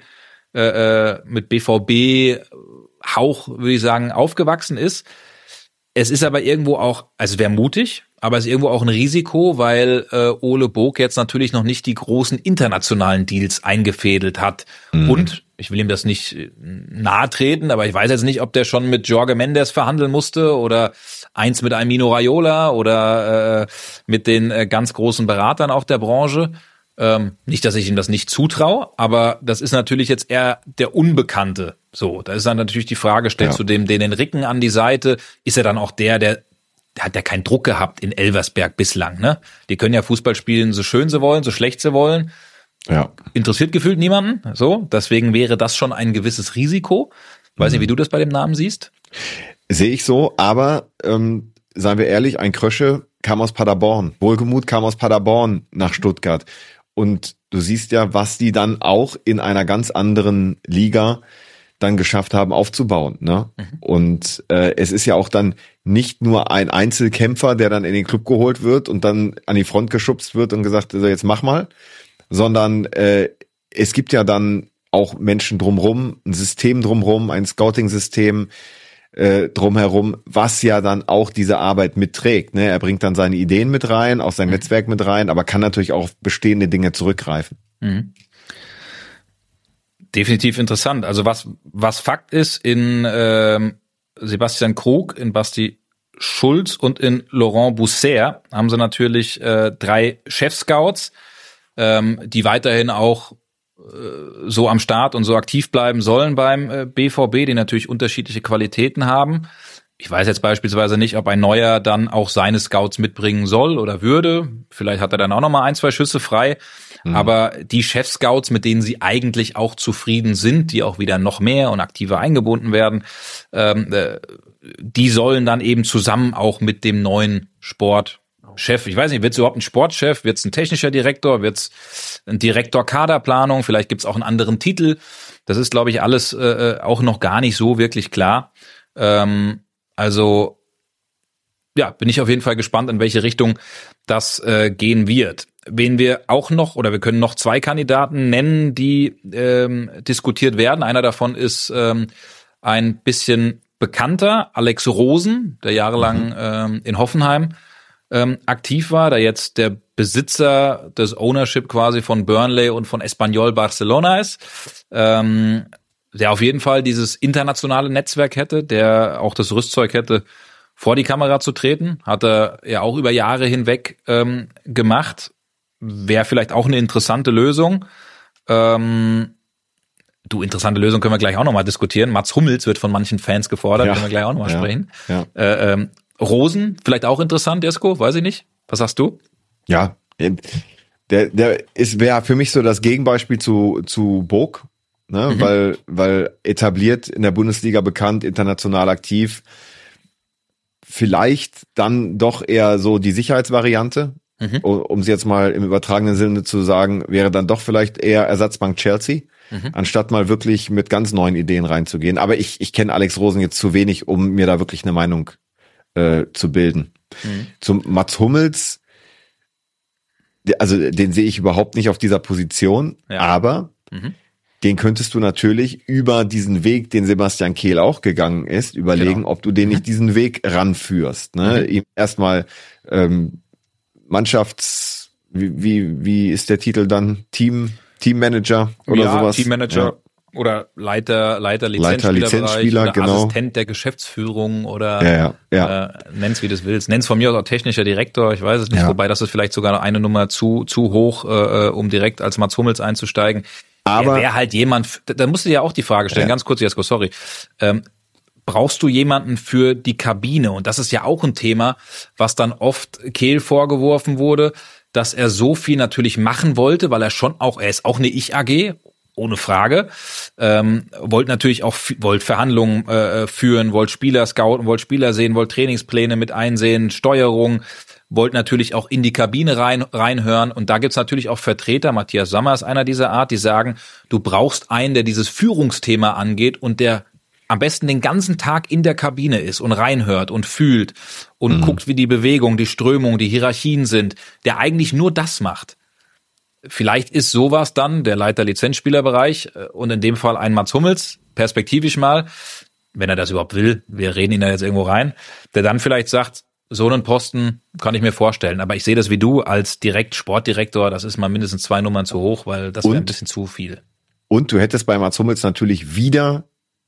äh, mit B V B-Hauch, würde ich sagen, aufgewachsen ist. Es ist aber irgendwo auch, also es wäre mutig, aber es ist irgendwo auch ein Risiko, weil äh, Ole Boog jetzt natürlich noch nicht die großen internationalen Deals eingefädelt hat. Mhm. Und ich will ihm das nicht nahe treten, aber ich weiß jetzt nicht, ob der schon mit Jorge Mendes verhandeln musste oder eins mit einem Mino Raiola oder äh, mit den äh, ganz großen Beratern auch der Branche. Ähm, nicht, dass ich ihm das nicht zutraue, aber das ist natürlich jetzt eher der Unbekannte. So, da ist dann natürlich die Frage, stellst ja. du dem den Ricken an die Seite? Ist er dann auch der, der der hat ja keinen Druck gehabt in Elversberg bislang, ne? Die können ja Fußball spielen, so schön sie wollen, so schlecht sie wollen. Ja. Interessiert gefühlt niemanden, so. Deswegen wäre das schon ein gewisses Risiko. Weiß mhm. nicht, wie du das bei dem Namen siehst. Sehe ich so, aber ähm, seien wir ehrlich, ein Krösche kam aus Paderborn. Wohlgemuth kam aus Paderborn nach Stuttgart. Und du siehst ja, was die dann auch in einer ganz anderen Liga dann geschafft haben aufzubauen. Ne? Mhm. Und äh, es ist ja auch dann nicht nur ein Einzelkämpfer, der dann in den Club geholt wird und dann an die Front geschubst wird und gesagt, also jetzt mach mal, sondern äh, es gibt ja dann auch Menschen drumherum, ein System drumherum, ein Scouting-System äh, drumherum, was ja dann auch diese Arbeit mitträgt. Ne? Er bringt dann seine Ideen mit rein, auch sein mhm. Netzwerk mit rein, aber kann natürlich auch auf bestehende Dinge zurückgreifen. Mhm. Definitiv interessant. Also was was Fakt ist, in ähm, Sebastian Krug, in Basti Schulz und in Laurent Bousser haben sie natürlich äh, drei Chef-Scouts, ähm, die weiterhin auch äh, so am Start und so aktiv bleiben sollen beim äh, B V B, die natürlich unterschiedliche Qualitäten haben. Ich weiß jetzt beispielsweise nicht, ob ein Neuer dann auch seine Scouts mitbringen soll oder würde. Vielleicht hat er dann auch noch mal ein, zwei Schüsse frei. Mhm. Aber die Chef-Scouts, mit denen sie eigentlich auch zufrieden sind, die auch wieder noch mehr und aktiver eingebunden werden, ähm, äh, die sollen dann eben zusammen auch mit dem neuen Sportchef, ich weiß nicht, wird es überhaupt ein Sportchef, wird es ein technischer Direktor, wird es ein Direktor Kaderplanung, vielleicht gibt es auch einen anderen Titel. Das ist, glaube ich, alles äh, auch noch gar nicht so wirklich klar. Ähm, Also, ja, bin ich auf jeden Fall gespannt, in welche Richtung das äh, gehen wird. Wen wir auch noch, oder wir können noch zwei Kandidaten nennen, die ähm, diskutiert werden. Einer davon ist ähm, ein bisschen bekannter, Alex Rosen, der jahrelang mhm. ähm, in Hoffenheim ähm, aktiv war, der jetzt der Besitzer des Ownership quasi von Burnley und von Espanyol Barcelona ist. Ähm, der auf jeden Fall dieses internationale Netzwerk hätte, der auch das Rüstzeug hätte, vor die Kamera zu treten. Hat er ja auch über Jahre hinweg ähm, gemacht. Wäre vielleicht auch eine interessante Lösung. Ähm, du, interessante Lösung können wir gleich auch nochmal diskutieren. Mats Hummels wird von manchen Fans gefordert, ja. können wir gleich auch nochmal ja. sprechen. Ja. Äh, ähm, Rosen, vielleicht auch interessant, Jesko, weiß ich nicht. Was sagst du? Ja, der, der ist wäre für mich so das Gegenbeispiel zu, zu Bog. Ne, mhm. weil, weil etabliert in der Bundesliga bekannt, international aktiv, vielleicht dann doch eher so die Sicherheitsvariante, mhm. um es jetzt mal im übertragenen Sinne zu sagen, wäre dann doch vielleicht eher Ersatzbank Chelsea, mhm. anstatt mal wirklich mit ganz neuen Ideen reinzugehen. Aber ich, ich kenne Alex Rosen jetzt zu wenig, um mir da wirklich eine Meinung äh, zu bilden. Mhm. Zum Mats Hummels, also den sehe ich überhaupt nicht auf dieser Position, ja. aber mhm. den könntest du natürlich über diesen Weg, den Sebastian Kehl auch gegangen ist, überlegen, genau. ob du den nicht diesen Weg ranführst. Ne? Mhm. Ihm erstmal ähm, Mannschafts, wie, wie wie ist der Titel dann? Team Teammanager oder ja, sowas? Teammanager ja. oder Leiter Leiter Lizenzspielerbereich Leiter, Lizenzspieler, oder genau. Assistent der Geschäftsführung oder ja, ja, ja. Äh, nenn's wie du willst. Nenn's von mir aus auch technischer Direktor, ich weiß es nicht, ja. wobei das ist vielleicht sogar eine Nummer zu zu hoch, äh, um direkt als Mats Hummels einzusteigen. Aber wäre halt jemand, da musst du dir ja auch die Frage stellen, ja. ganz kurz, Jesko, sorry. Ähm, brauchst du jemanden für die Kabine? Und das ist ja auch ein Thema, was dann oft Kehl vorgeworfen wurde, dass er so viel natürlich machen wollte, weil er schon auch, er ist auch eine Ich-A G, ohne Frage, ähm, wollte natürlich auch, wollte Verhandlungen äh, führen, wollte Spieler scouten, wollte Spieler sehen, wollte Trainingspläne mit einsehen, Steuerung, wollte natürlich auch in die Kabine rein reinhören. Und da gibt's natürlich auch Vertreter, Matthias Sammer ist einer dieser Art, die sagen, du brauchst einen, der dieses Führungsthema angeht und der am besten den ganzen Tag in der Kabine ist und reinhört und fühlt und mhm. guckt, wie die Bewegung, die Strömung, die Hierarchien sind, der eigentlich nur das macht. Vielleicht ist sowas dann der Leiter Lizenzspielerbereich und in dem Fall ein Mats Hummels, perspektivisch mal, wenn er das überhaupt will, wir reden ihn da jetzt irgendwo rein, der dann vielleicht sagt, so einen Posten kann ich mir vorstellen, aber ich sehe das wie du als direkt Sportdirektor, das ist mal mindestens zwei Nummern zu hoch, weil das wäre ein bisschen zu viel. Und du hättest bei Mats Hummels natürlich wieder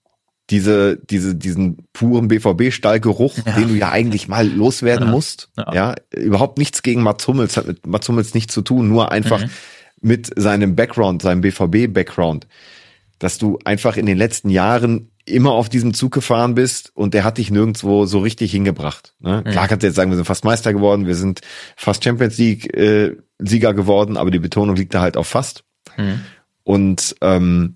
diese, diese, diesen puren B V B-Stallgeruch, ja. den du ja eigentlich mal loswerden ja. musst. Ja. ja, überhaupt nichts gegen Mats Hummels, hat mit Mats Hummels nichts zu tun, nur einfach mhm. mit seinem Background, seinem B V B-Background, dass du einfach in den letzten Jahren immer auf diesem Zug gefahren bist und der hat dich nirgendwo so richtig hingebracht. Ne? Mhm. Klar kannst du jetzt sagen, wir sind fast Meister geworden, wir sind fast Champions League äh, Sieger geworden, aber die Betonung liegt da halt auf fast. Mhm. Und ähm,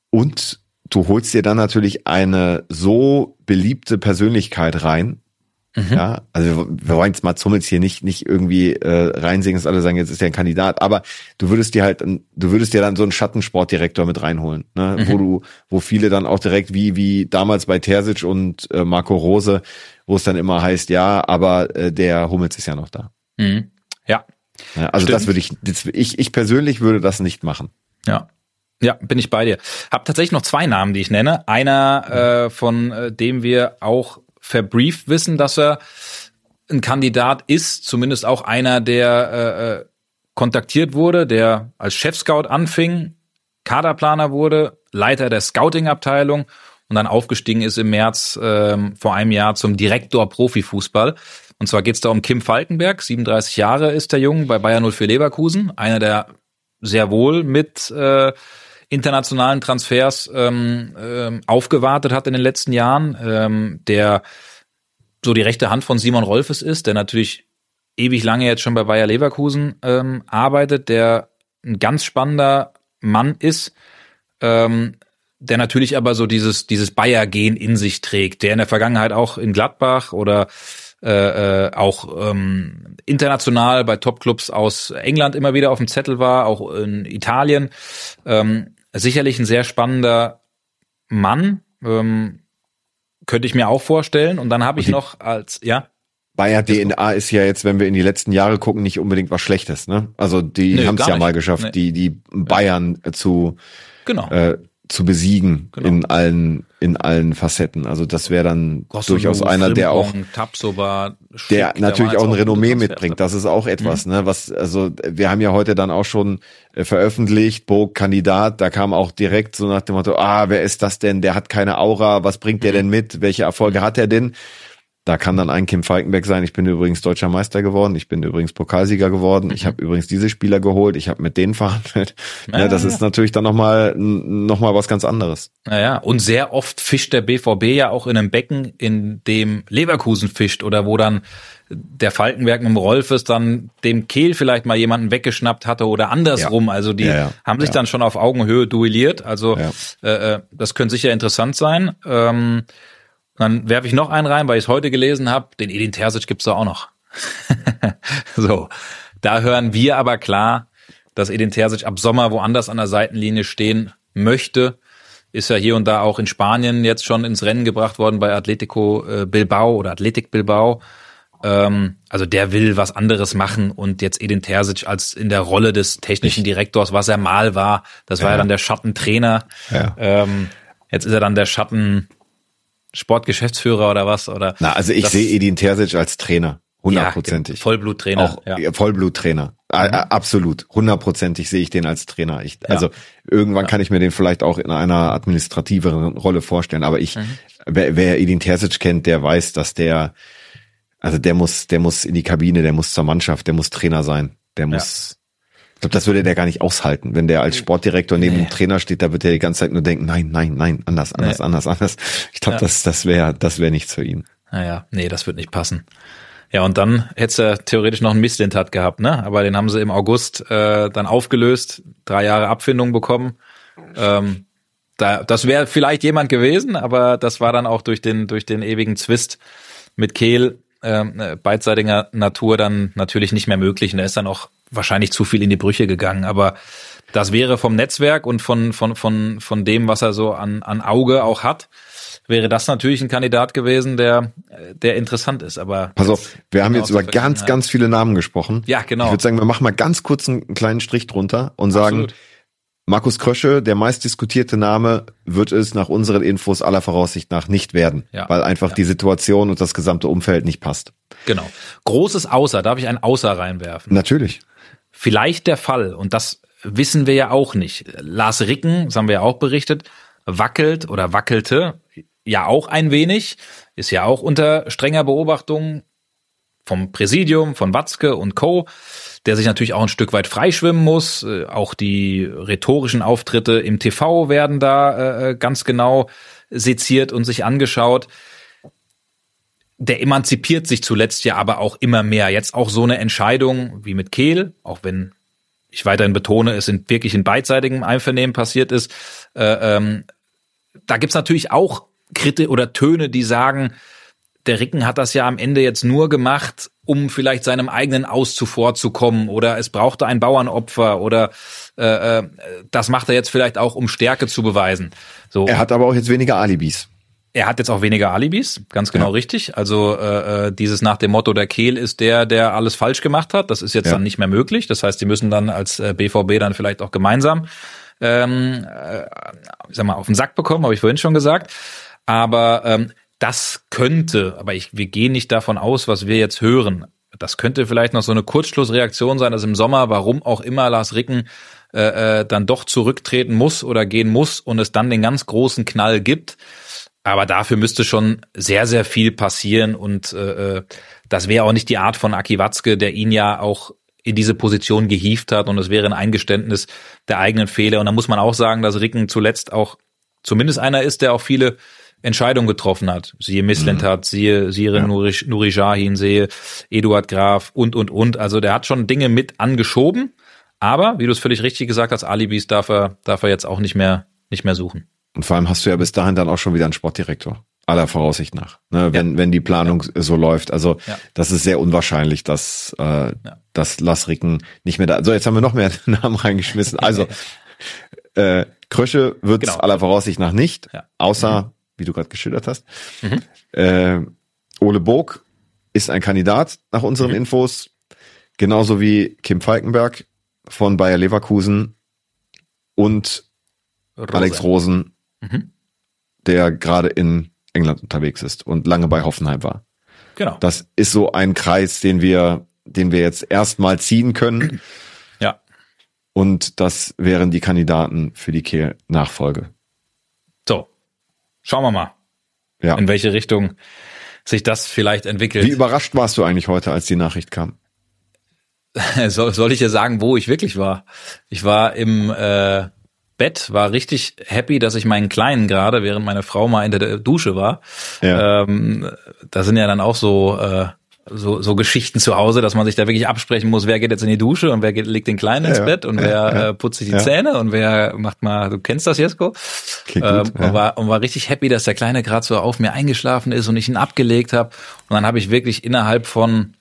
und du holst dir dann natürlich eine so beliebte Persönlichkeit rein, Mhm. Ja, also wir, wir wollen jetzt Mats Hummels hier nicht nicht irgendwie äh, reinsingen, dass alle sagen, jetzt ist er ein Kandidat, aber du würdest dir halt, du würdest dir dann so einen Schattensportdirektor mit reinholen, ne, mhm. wo du, wo viele dann auch direkt wie wie damals bei Terzic und äh, Marco Rose, wo es dann immer heißt, ja, aber äh, der Hummels ist ja noch da. Mhm. Ja. ja. Also Stimmt. das würde ich, das, ich ich persönlich würde das nicht machen. Ja. Ja, bin ich bei dir. Hab tatsächlich noch zwei Namen, die ich nenne. Einer, äh, von äh, dem wir auch verbrieft wissen, dass er ein Kandidat ist, zumindest auch einer, der äh, kontaktiert wurde, der als Chefscout anfing, Kaderplaner wurde, Leiter der Scouting-Abteilung und dann aufgestiegen ist im März äh, vor einem Jahr zum Direktor Profifußball. Und zwar geht's da um Kim Falkenberg, siebenunddreißig Jahre ist der Junge, bei Bayer null vier Leverkusen, einer, der sehr wohl mit äh, internationalen Transfers ähm, ähm, aufgewartet hat in den letzten Jahren, ähm, der so die rechte Hand von Simon Rolfes ist, der natürlich ewig lange jetzt schon bei Bayer Leverkusen ähm, arbeitet, der ein ganz spannender Mann ist, ähm, der natürlich aber so dieses dieses Bayer-Gen in sich trägt, der in der Vergangenheit auch in Gladbach oder äh, äh, auch ähm, international bei Topclubs aus England immer wieder auf dem Zettel war, auch in Italien. Ähm, sicherlich ein sehr spannender Mann, ähm, könnte ich mir auch vorstellen. Und dann habe ich noch als, ja. Bayer D N A ist ja jetzt, wenn wir in die letzten Jahre gucken, nicht unbedingt was Schlechtes, ne? Also die haben es ja nicht. mal geschafft, nee. die die Bayern ja. zu genau. äh, zu besiegen genau. in allen in allen Facetten. Also das wäre dann Gossolo, durchaus einer, Frimpong, der auch Tapsoba, Schick, der natürlich auch ein Renommee mitbringt. Das ist auch etwas, mhm. ne? Was also wir haben ja heute dann auch schon äh, veröffentlicht, Burg Kandidat. Da kam auch direkt so nach dem Motto: Ah, wer ist das denn? Der hat keine Aura. Was bringt der mhm. denn mit? Welche Erfolge hat er denn? Da kann dann ein Kim Falkenberg sein. Ich bin übrigens deutscher Meister geworden. Ich bin übrigens Pokalsieger geworden. Mhm. Ich habe übrigens diese Spieler geholt. Ich habe mit denen verhandelt. Ja, ja, das ja. ist natürlich dann nochmal noch mal was ganz anderes. Naja, und sehr oft fischt der B V B ja auch in einem Becken, in dem Leverkusen fischt oder wo dann der Falkenberg mit dem Rolfes dann dem Kehl vielleicht mal jemanden weggeschnappt hatte oder andersrum. Ja. Also die ja, ja. haben sich ja. dann schon auf Augenhöhe duelliert. Also ja. äh, das könnte sicher interessant sein. Ähm, Dann werfe ich noch einen rein, weil ich es heute gelesen habe. Den Edin Terzic gibt's da auch noch. So, da hören wir aber klar, dass Edin Terzic ab Sommer woanders an der Seitenlinie stehen möchte. Ist ja hier und da auch in Spanien jetzt schon ins Rennen gebracht worden bei Atletico Bilbao oder Athletic Bilbao. Ähm, also der will was anderes machen und jetzt Edin Terzic als in der Rolle des technischen Direktors, was er mal war, das war ja, ja dann der Schattentrainer. Ja. Ähm, jetzt ist er dann der Schatten Sportgeschäftsführer oder was? Oder Na, also ich sehe Edin Terzic als Trainer, hundertprozentig. Ja, Vollbluttrainer. Auch ja. Vollbluttrainer, mhm. absolut, hundertprozentig sehe ich den als Trainer. Ich, also ja. irgendwann ja. kann ich mir den vielleicht auch in einer administrativeren Rolle vorstellen, aber ich, mhm. wer, wer Edin Terzic kennt, der weiß, dass der, also der muss, der muss in die Kabine, der muss zur Mannschaft, der muss Trainer sein, der muss... Ja. Ich glaube, das würde der gar nicht aushalten, wenn der als Sportdirektor neben nee. dem Trainer steht, da wird er die ganze Zeit nur denken, nein, nein, nein, anders, anders, nee. anders, anders. Ich glaube, ja. das, das wäre, das wäre nichts für ihn. Naja, nee, das wird nicht passen. Ja, und dann hättest du theoretisch noch einen Misslintat gehabt, ne? Aber den haben sie im August äh, dann aufgelöst, drei Jahre Abfindung bekommen. Ähm, da, das wäre vielleicht jemand gewesen, aber das war dann auch durch den, durch den ewigen Zwist mit Kehl äh, beidseitiger Natur dann natürlich nicht mehr möglich. Und er ist dann auch wahrscheinlich zu viel in die Brüche gegangen, aber das wäre vom Netzwerk und von von von von dem, was er so an an Auge auch hat, wäre das natürlich ein Kandidat gewesen, der der interessant ist. Aber pass auf, wir haben jetzt über ganz ganz viele Namen gesprochen. Ja, genau. Ich würde sagen, wir machen mal ganz kurz einen kleinen Strich drunter und sagen, Absolut. Markus Krösche, der meistdiskutierte Name, wird es nach unseren Infos aller Voraussicht nach nicht werden, ja. weil einfach ja. die Situation und das gesamte Umfeld nicht passt. Genau. Großes Außer, darf ich ein Außer reinwerfen? Natürlich. Vielleicht der Fall, und das wissen wir ja auch nicht. Lars Ricken, das haben wir ja auch berichtet, wackelt oder wackelte ja auch ein wenig, ist ja auch unter strenger Beobachtung vom Präsidium, von Watzke und Co., der sich natürlich auch ein Stück weit freischwimmen muss. Auch die rhetorischen Auftritte im T V werden da äh, ganz genau seziert und sich angeschaut. Der emanzipiert sich zuletzt ja aber auch immer mehr. Jetzt auch so eine Entscheidung wie mit Kehl, auch wenn ich weiterhin betone, es in wirklich in beidseitigem Einvernehmen passiert ist. Äh, ähm, da gibt's natürlich auch Kritik oder Töne, die sagen, der Ricken hat das ja am Ende jetzt nur gemacht, um vielleicht seinem eigenen Aus zuvorzukommen, oder es brauchte ein Bauernopfer, oder äh, das macht er jetzt vielleicht auch, um Stärke zu beweisen. So. Er hat aber auch jetzt weniger Alibis. Er hat jetzt auch weniger Alibis, ganz genau ja. richtig. Also äh, dieses nach dem Motto, der Kehl ist der, der alles falsch gemacht hat, das ist jetzt ja. dann nicht mehr möglich. Das heißt, die müssen dann als äh, B V B dann vielleicht auch gemeinsam ähm, äh, sag mal, auf den Sack bekommen, habe ich vorhin schon gesagt. Aber ähm, das könnte, aber ich, wir gehen nicht davon aus, was wir jetzt hören. Das könnte vielleicht noch so eine Kurzschlussreaktion sein, dass im Sommer, warum auch immer, Lars Ricken äh, äh, dann doch zurücktreten muss oder gehen muss und es dann den ganz großen Knall gibt. Aber dafür müsste schon sehr, sehr viel passieren und äh, das wäre auch nicht die Art von Aki Watzke, der ihn ja auch in diese Position gehievt hat, und es wäre ein Eingeständnis der eigenen Fehler. Und da muss man auch sagen, dass Ricken zuletzt auch zumindest einer ist, der auch viele Entscheidungen getroffen hat. Siehe Mislintat, mhm. siehe Sire ja. Nuri, Nuri Sahin, sehe Eduard Graf und, und, und. Also der hat schon Dinge mit angeschoben, aber, wie du es völlig richtig gesagt hast, Alibis darf er, darf er jetzt auch nicht mehr, nicht mehr suchen. Und vor allem hast du ja bis dahin dann auch schon wieder einen Sportdirektor. Aller Voraussicht nach. Ne, wenn, ja. wenn die Planung ja. so läuft. Also, ja. das ist sehr unwahrscheinlich, dass, äh, ja. dass Lars Ricken nicht mehr da, so, jetzt haben wir noch mehr Namen reingeschmissen. Also, äh, Krösche wird es genau. aller Voraussicht nach nicht, ja. außer, mhm. wie du gerade geschildert hast. Mhm. Äh, Ole Bog ist ein Kandidat nach unseren mhm. Infos, genauso wie Kim Falkenberg von Bayer Leverkusen und Rose. Alex Rosen, mhm. der gerade in England unterwegs ist und lange bei Hoffenheim war. Genau. Das ist so ein Kreis, den wir, den wir jetzt erstmal ziehen können. Ja. Und das wären die Kandidaten für die Kehl-Nachfolge. So. Schauen wir mal, ja. in welche Richtung sich das vielleicht entwickelt. Wie überrascht warst du eigentlich heute, als die Nachricht kam? soll, soll ich dir sagen, wo ich wirklich war? Ich war im äh, Bett, war richtig happy, dass ich meinen Kleinen gerade, während meine Frau mal in der Dusche war, ja. ähm, da sind ja dann auch so, äh, so so Geschichten zu Hause, dass man sich da wirklich absprechen muss, wer geht jetzt in die Dusche und wer geht, legt den Kleinen ins ja, Bett und ja, wer ja. Äh, putzt sich die ja. Zähne und wer macht mal, du kennst das, Jesko? Okay, ähm, gut, ja. und, war, und war richtig happy, dass der Kleine gerade so auf mir eingeschlafen ist und ich ihn abgelegt habe. Und dann habe ich wirklich innerhalb von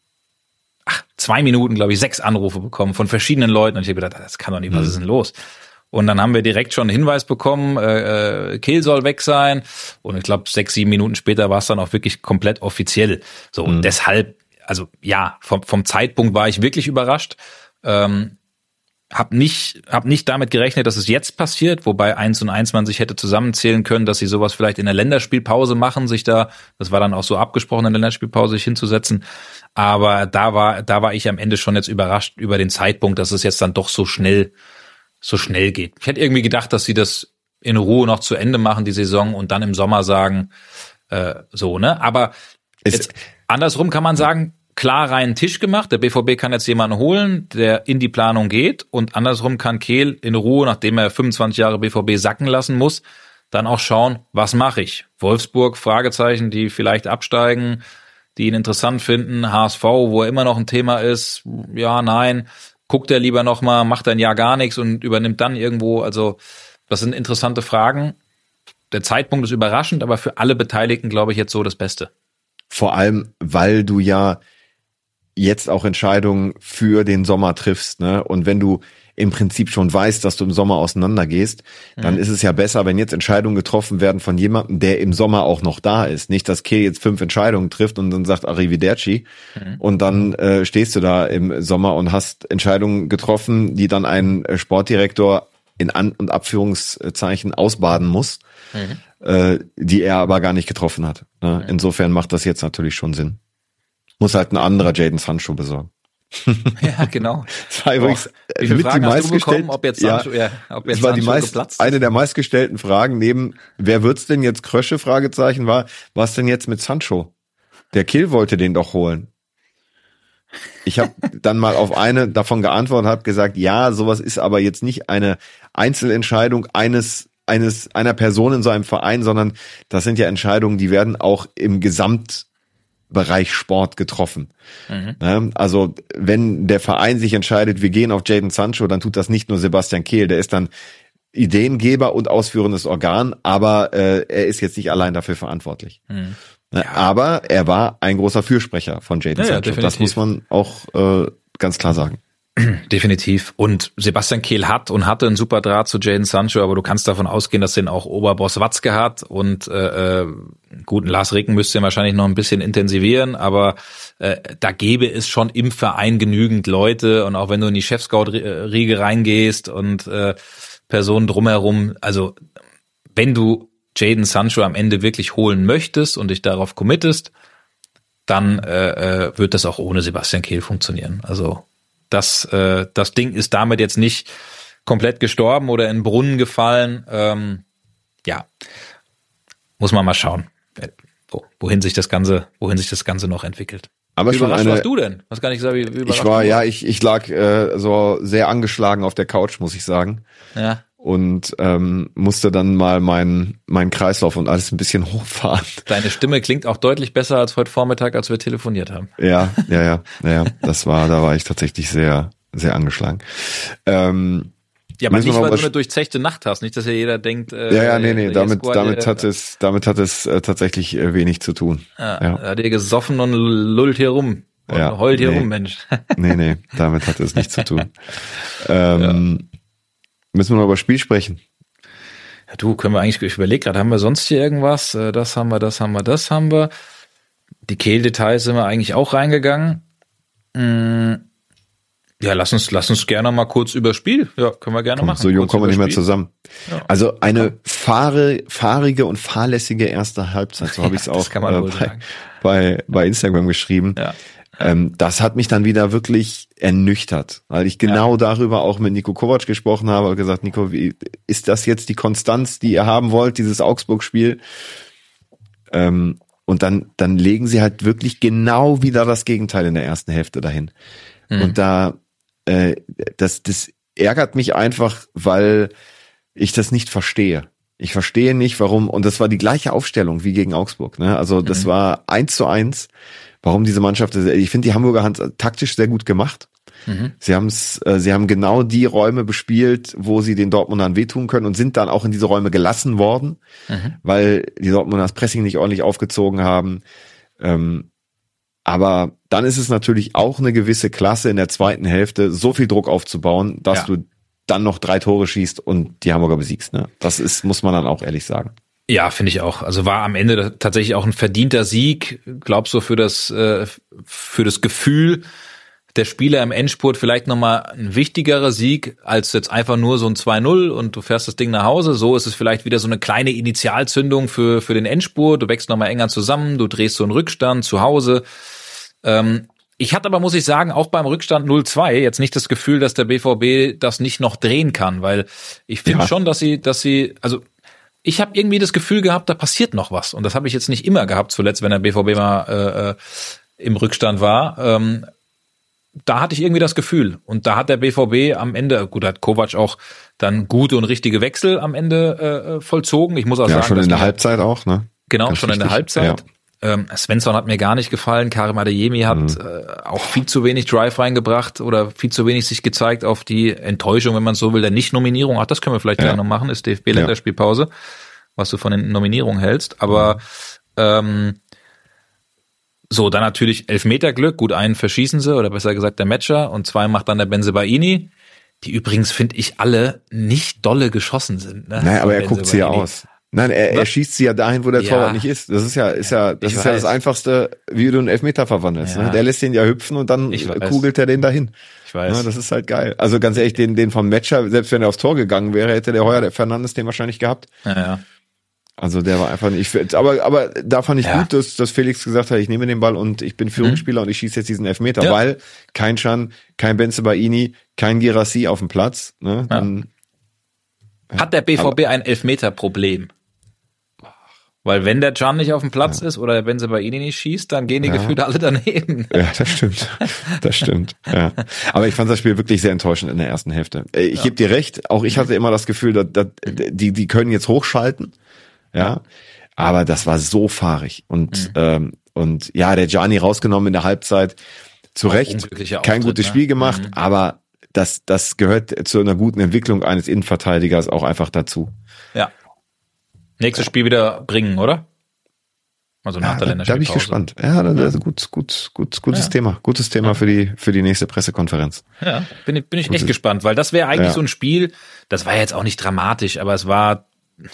ach, zwei Minuten, glaube ich, sechs Anrufe bekommen von verschiedenen Leuten. Und ich habe gedacht, das kann doch nicht, was ist denn los? Und dann haben wir direkt schon einen Hinweis bekommen, äh, Kehl soll weg sein. Und ich glaube, sechs, sieben Minuten später war es dann auch wirklich komplett offiziell. So, mhm. und deshalb, also ja, vom, vom Zeitpunkt war ich wirklich überrascht. Ähm, hab nicht, hab nicht damit gerechnet, dass es jetzt passiert, wobei eins und eins man sich hätte zusammenzählen können, dass sie sowas vielleicht in der Länderspielpause machen, sich da, das war dann auch so abgesprochen, in der Länderspielpause sich hinzusetzen. Aber da war, da war ich am Ende schon jetzt überrascht über den Zeitpunkt, dass es jetzt dann doch so schnell so schnell geht. Ich hätte irgendwie gedacht, dass sie das in Ruhe noch zu Ende machen, die Saison, und dann im Sommer sagen, äh, so, ne? Aber jetzt, andersrum kann man sagen, klar reinen Tisch gemacht, der B V B kann jetzt jemanden holen, der in die Planung geht, und andersrum kann Kehl in Ruhe, nachdem er fünfundzwanzig Jahre B V B sacken lassen muss, dann auch schauen, was mache ich? Wolfsburg, Fragezeichen, die vielleicht absteigen, die ihn interessant finden, H S V, wo er immer noch ein Thema ist, ja, nein, guckt er lieber nochmal, macht ein Jahr gar nichts und übernimmt dann irgendwo, also das sind interessante Fragen. Der Zeitpunkt ist überraschend, aber für alle Beteiligten, glaube ich, jetzt so das Beste. Vor allem, weil du ja jetzt auch Entscheidungen für den Sommer triffst, ne? Und wenn du im Prinzip schon weißt, dass du im Sommer auseinandergehst, dann mhm. ist es ja besser, wenn jetzt Entscheidungen getroffen werden von jemandem, der im Sommer auch noch da ist. Nicht, dass Kehl jetzt fünf Entscheidungen trifft und dann sagt Arrivederci mhm. und dann äh, stehst du da im Sommer und hast Entscheidungen getroffen, die dann ein Sportdirektor in An- und Abführungszeichen ausbaden muss, mhm. äh, die er aber gar nicht getroffen hat. Ne? Mhm. Insofern macht das jetzt natürlich schon Sinn. Muss halt ein anderer Jadon Sancho besorgen. Ja, genau. Das war übrigens Boah, wie viele mit Fragen die hast du bekommen, ob jetzt Sancho, ja, ja, ob jetzt das war Sancho die meist, geplatzt ist? Eine der meistgestellten Fragen neben, wer wird's denn jetzt, Krösche, Fragezeichen, war, was denn jetzt mit Sancho? Der Kehl wollte den doch holen. Ich habe dann mal auf eine davon geantwortet, habe gesagt, ja, sowas ist aber jetzt nicht eine Einzelentscheidung eines eines einer Person in so einem Verein, sondern das sind ja Entscheidungen, die werden auch im Gesamt Bereich Sport getroffen. Mhm. Also wenn der Verein sich entscheidet, wir gehen auf Jadon Sancho, dann tut das nicht nur Sebastian Kehl, der ist dann Ideengeber und ausführendes Organ, aber äh, er ist jetzt nicht allein dafür verantwortlich. Mhm. Ja. Aber er war ein großer Fürsprecher von Jadon Ja, Sancho. ja, das muss man auch äh, ganz klar sagen. Definitiv. Und Sebastian Kehl hat und hatte einen super Draht zu Jadon Sancho, aber du kannst davon ausgehen, dass den auch Oberboss Watzke hat. Und äh, gut, Lars Ricken müsste ihn wahrscheinlich noch ein bisschen intensivieren, aber äh, da gäbe es schon im Verein genügend Leute. Und auch wenn du in die Chef-Scout-Riege reingehst und äh, Personen drumherum, also wenn du Jadon Sancho am Ende wirklich holen möchtest und dich darauf committest, dann äh, äh, wird das auch ohne Sebastian Kehl funktionieren. Also Das, äh, das Ding ist damit jetzt nicht komplett gestorben oder in den Brunnen gefallen. Ähm, ja, muss man mal schauen, wo, wohin sich das Ganze, wohin sich das Ganze noch entwickelt. Aber wie schon überrascht eine, warst du denn? Was gar nicht gesagt, wie überrascht ich war, du? ja, ich, ich lag äh, so sehr angeschlagen auf der Couch, muss ich sagen. Ja. Und ähm, musste dann mal meinen mein Kreislauf und alles ein bisschen hochfahren. Deine Stimme klingt auch deutlich besser als heute Vormittag, als wir telefoniert haben. Ja, ja, ja, ja, das war, da war ich tatsächlich sehr, sehr angeschlagen. Ähm, ja, aber müssen nicht, wir weil mal du eine durchzechte Nacht hast, nicht, dass ja jeder denkt. Äh, ja, ja, nee, nee, jetzt damit, Guardi- damit hat es, damit hat es äh, tatsächlich äh, wenig zu tun. Ja, Ja. Hat ihr gesoffen und lullt hier rum. Und Ja, heult hier nee. rum, Mensch. Nee, nee, damit hat es nichts zu tun. Ähm, müssen wir noch über Spiel sprechen? Ja, du, können wir eigentlich, ich überlege gerade, haben wir sonst hier irgendwas? Äh, Das haben wir, das haben wir, das haben wir. Die Kehl-Details sind wir eigentlich auch reingegangen. Mm, Ja, lass uns, lass uns gerne mal kurz über Spiel. Ja, können wir gerne Komm, machen. so jung Kurz kommen wir nicht über mehr Spiel. zusammen. Ja. Also eine fahre, fahrige und fahrlässige erste Halbzeit, so habe ich es Ja, auch das kann man äh, wohl bei, sagen. bei, bei Instagram geschrieben. Ja. Ähm, das hat mich dann wieder wirklich ernüchtert, weil ich genau Ja. darüber auch mit Nico Kovac gesprochen habe und gesagt, Nico, wie, ist das jetzt die Konstanz, die ihr haben wollt, dieses Augsburg-Spiel? Ähm, und dann, dann legen sie halt wirklich genau wieder das Gegenteil in der ersten Hälfte dahin. Mhm. Und da, äh, das, das ärgert mich einfach, weil ich das nicht verstehe. Ich verstehe nicht, warum, und das war die gleiche Aufstellung wie gegen Augsburg, ne? Also das Mhm. war eins zu eins. Warum diese Mannschaft, ich finde, die Hamburger haben es taktisch sehr gut gemacht. Mhm. Sie haben es, äh, sie haben genau die Räume bespielt, wo sie den Dortmundern wehtun können und sind dann auch in diese Räume gelassen worden, Mhm. weil die Dortmunder das Pressing nicht ordentlich aufgezogen haben. Ähm, aber dann ist es natürlich auch eine gewisse Klasse in der zweiten Hälfte, so viel Druck aufzubauen, dass Ja. du dann noch drei Tore schießt und die Hamburger besiegst. Ne? Das ist, muss man dann auch ehrlich sagen. Ja, finde ich auch. Also war am Ende tatsächlich auch ein verdienter Sieg. Glaubst du für das äh, für das Gefühl der Spieler im Endspurt vielleicht nochmal ein wichtigerer Sieg als jetzt einfach nur so ein zwei null und du fährst das Ding nach Hause? So ist es vielleicht wieder so eine kleine Initialzündung für für den Endspurt. Du wächst nochmal enger zusammen, du drehst so einen Rückstand zu Hause. Ähm, ich hatte aber, muss ich sagen, auch beim Rückstand null zwei jetzt nicht das Gefühl, dass der B V B das nicht noch drehen kann, weil ich finde Ja. schon, dass sie, dass sie, also ich habe irgendwie das Gefühl gehabt, da passiert noch was. Und das habe ich jetzt nicht immer gehabt, zuletzt, wenn der B V B mal äh, im Rückstand war. Ähm, da hatte ich irgendwie das Gefühl. Und da hat der B V B am Ende, gut, hat Kovac auch dann gute und richtige Wechsel am Ende äh, vollzogen. Ich muss auch Ja, sagen, schon dass in der mir- Halbzeit auch, ne? Genau, Ganz schon in der wichtig. Halbzeit. Ja. Ähm, Svensson hat mir gar nicht gefallen. Karim Adeyemi hat Mhm. äh, auch viel zu wenig Drive reingebracht oder viel zu wenig sich gezeigt auf die Enttäuschung, wenn man so will, der Nicht-Nominierung. Ach, das können wir vielleicht Ja. gleich noch machen, ist D F B-Länderspielpause, was du von den Nominierungen hältst. Aber ähm, so, dann natürlich Elfmeterglück. Gut, einen verschießen sie, oder besser gesagt der Matcher, und zwei macht dann der Bensebaini, die übrigens, finde ich, alle nicht dolle geschossen sind. Ne? Naja, aber Von er guckt sie ja Bensebaini. aus. Nein, er, er Was? schießt sie ja dahin, wo der Ja. Torwart nicht ist. Das ist ja, ist ja, das Ich ist ja das weiß. Einfachste, wie du einen Elfmeter verwandelst. Ja. Ne? Der lässt den ja hüpfen und dann Ich weiß. kugelt er den dahin. Ich weiß. Ja, das ist halt geil. Also ganz ehrlich, den, den vom Matcher, selbst wenn er aufs Tor gegangen wäre, hätte der Heuer, der Fernandes den wahrscheinlich gehabt. Ja, ja. Also der war einfach nicht, aber, aber da fand ich Ja. gut, dass, dass Felix gesagt hat, ich nehme den Ball und ich bin Führungsspieler und ich schieße jetzt diesen Elfmeter, Ja. weil kein Can, kein Bensebaini, kein Girassi auf dem Platz. Ne? Dann, Hat der B V B ein Elfmeterproblem? Weil wenn der Can nicht auf dem Platz ist oder der Bensebaini nicht schießt, dann gehen die Ja. Gefühle alle daneben. Ja, das stimmt. Das stimmt. Ja. Aber ich fand das Spiel wirklich sehr enttäuschend in der ersten Hälfte. Äh, Ich Ja. gebe dir recht, auch ich hatte immer das Gefühl, dass, dass die, die können jetzt hochschalten. Ja. Aber das war so fahrig. Und, Mhm. ähm, und ja, der Gianni rausgenommen in der Halbzeit. Zu Auch Recht. unglücklicher Kein Auftritt, gutes ne? Spiel gemacht, Mhm. aber das, das gehört zu einer guten Entwicklung eines Innenverteidigers auch einfach dazu. Ja. Nächstes Spiel wieder bringen, oder? Also ja, nach der da, Länderspielpause. Da bin ich gespannt. Ja, das ist gut, gut, gut, gutes ja. Thema. Gutes Thema ja. für die für die nächste Pressekonferenz. Ja, bin ich, bin ich echt gespannt, weil das wäre eigentlich ja. so ein Spiel, das war jetzt auch nicht dramatisch, aber es war...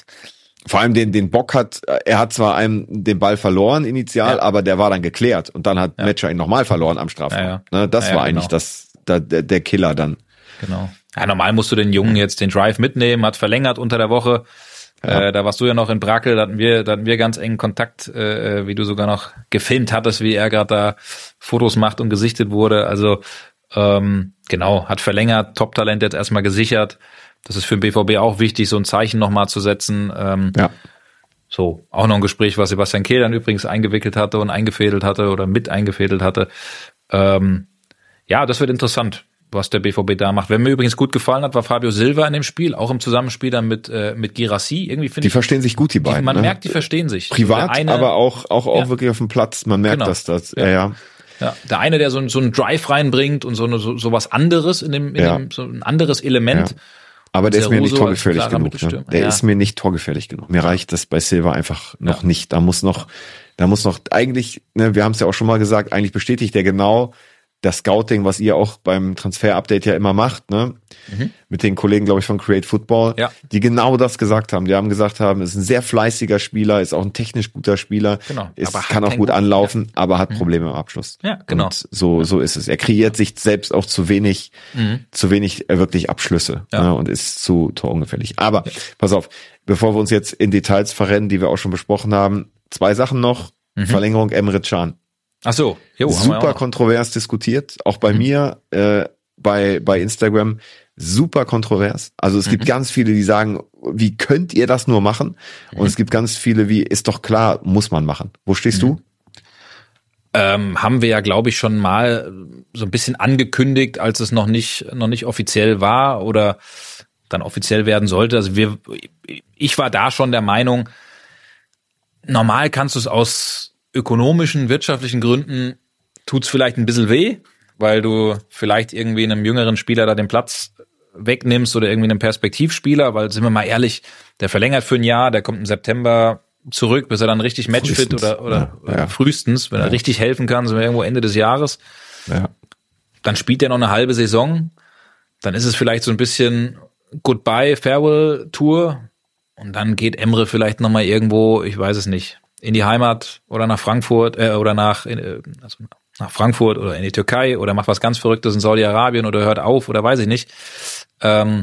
Vor allem den den Bock hat, er hat zwar einem den Ball verloren initial, ja. aber der war dann geklärt und dann hat ja. Metscher ihn nochmal verloren am Strafraum. Ja, ja. Ne, das ja, ja, war eigentlich genau. das da, der, der Killer dann. Genau. Ja, normal musst du den Jungen jetzt den Drive mitnehmen, hat verlängert unter der Woche. Ja. Äh, da warst du ja noch in Brakel, da hatten wir, da hatten wir ganz engen Kontakt, äh, wie du sogar noch gefilmt hattest, wie er gerade da Fotos macht und gesichtet wurde. Also ähm, genau, hat verlängert, Top-Talent jetzt erstmal gesichert. Das ist für den B V B auch wichtig, so ein Zeichen nochmal zu setzen. Ähm, ja. So, auch noch ein Gespräch, was Sebastian Kehl dann übrigens eingewickelt hatte und eingefädelt hatte oder mit eingefädelt hatte. Ähm, ja, das wird interessant, was der B V B da macht. Wer mir übrigens gut gefallen hat, war Fabio Silva in dem Spiel, auch im Zusammenspiel dann mit äh, mit Guirassy. Irgendwie finde ich, die verstehen sich gut, die beiden. Die, man ne? merkt, die verstehen sich. Privat, eine, aber auch auch auch ja. wirklich auf dem Platz. Man merkt, genau. dass das. Ja, ja. Ja, der eine, der so, so einen Drive reinbringt und so eine, so, so was anderes in dem, in ja. dem so ein anderes Element. Ja. Aber der ist mir nicht torgefährlich genug. Ne? Der ja. ist mir nicht torgefährlich genug. Mir reicht das bei Silva einfach noch ja. nicht. Da muss noch, da muss noch eigentlich, ne, wir haben es ja auch schon mal gesagt, eigentlich bestätigt der genau das Scouting, was ihr auch beim Transfer-Update ja immer macht, ne? Mhm. Mit den Kollegen, glaube ich, von Create Football, ja. die genau das gesagt haben. Die haben gesagt haben, ist ein sehr fleißiger Spieler, ist auch ein technisch guter Spieler, genau. ist, kann auch gut anlaufen, ja. aber hat Probleme mhm. im Abschluss. Ja, genau. Und so, so ist es. Er kreiert sich selbst auch zu wenig, mhm. zu wenig äh, wirklich Abschlüsse, ja. ne? Und ist zu torungefährlich. Aber ja. pass auf, bevor wir uns jetzt in Details verrennen, die wir auch schon besprochen haben, zwei Sachen noch. Mhm. Verlängerung Emre Can. Ach so, jo, super kontrovers diskutiert, auch bei mhm. mir äh, bei bei Instagram super kontrovers. Also es mhm. gibt ganz viele, die sagen, wie könnt ihr das nur machen? Mhm. Und es gibt ganz viele, wie ist doch klar, muss man machen. Wo stehst mhm. du? Ähm, haben wir ja, glaube ich, schon mal so ein bisschen angekündigt, als es noch nicht noch nicht offiziell war oder dann offiziell werden sollte. Also wir, ich war da schon der Meinung, normal kannst du es aus ökonomischen, wirtschaftlichen Gründen tut's vielleicht ein bisschen weh, weil du vielleicht irgendwie einem jüngeren Spieler da den Platz wegnimmst oder irgendwie einem Perspektivspieler, weil, sind wir mal ehrlich, der verlängert für ein Jahr, der kommt im September zurück, bis er dann richtig matchfit oder, oder, ja, ja. oder frühestens, wenn er ja. richtig helfen kann, sind wir irgendwo Ende des Jahres. Ja. Dann spielt er noch eine halbe Saison, dann ist es vielleicht so ein bisschen Goodbye, Farewell Tour und dann geht Emre vielleicht nochmal irgendwo, ich weiß es nicht, in die Heimat oder nach Frankfurt äh, oder nach äh, also nach Frankfurt oder in die Türkei oder macht was ganz Verrücktes in Saudi-Arabien oder hört auf oder weiß ich nicht. Ähm,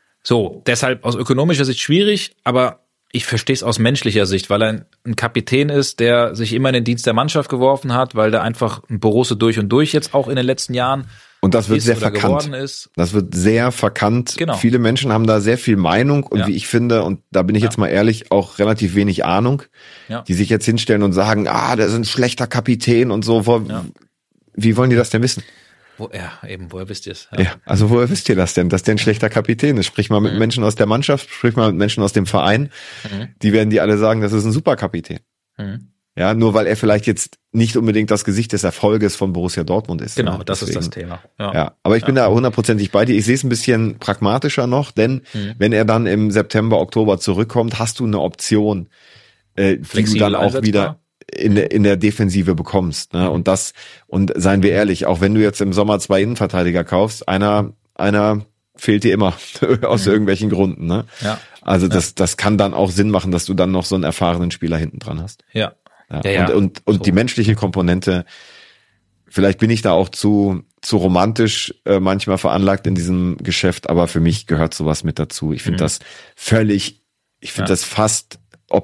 so, deshalb aus ökonomischer Sicht schwierig, aber ich verstehe es aus menschlicher Sicht, weil er ein, ein Kapitän ist, der sich immer in den Dienst der Mannschaft geworfen hat, weil der einfach ein Borussia durch und durch jetzt auch in den letzten Jahren und das wird sehr verkannt. Ist. Das wird sehr verkannt. Genau. Viele Menschen haben da sehr viel Meinung und ja. wie ich finde, und da bin ich ja. jetzt mal ehrlich, auch relativ wenig Ahnung, ja. die sich jetzt hinstellen und sagen, ah, der ist ein schlechter Kapitän und so. Wo, ja. Wie wollen die das denn wissen? Wo, ja, eben, woher wisst ihr es? Ja. ja, also woher wisst ihr das denn, dass der ein schlechter Kapitän ist? Sprich mal mit mhm. Menschen aus der Mannschaft, sprich mal mit Menschen aus dem Verein. Mhm. Die werden die alle sagen, das ist ein super Kapitän. Mhm. Ja, nur weil er vielleicht jetzt nicht unbedingt das Gesicht des Erfolges von Borussia Dortmund ist. Genau, ne? das Deswegen. ist das Thema. Ja, ja aber ich bin ja. da hundertprozentig bei dir. Ich sehe es ein bisschen pragmatischer noch, denn mhm. wenn er dann im September, Oktober zurückkommt, hast du eine Option, äh, die du dann auch einsetzbar. wieder in der, in der Defensive bekommst. Ne? Mhm. Und das, und seien wir ehrlich, auch wenn du jetzt im Sommer zwei Innenverteidiger kaufst, einer, einer fehlt dir immer aus mhm. irgendwelchen Gründen. Ne? Ja. Also das, das kann dann auch Sinn machen, dass du dann noch so einen erfahrenen Spieler hinten dran hast. Ja. Ja, ja, ja. Und, und, und so. Die menschliche Komponente, vielleicht bin ich da auch zu, zu romantisch äh, manchmal veranlagt in diesem Geschäft, aber für mich gehört sowas mit dazu. Ich finde mhm. das völlig, ich finde ja. das fast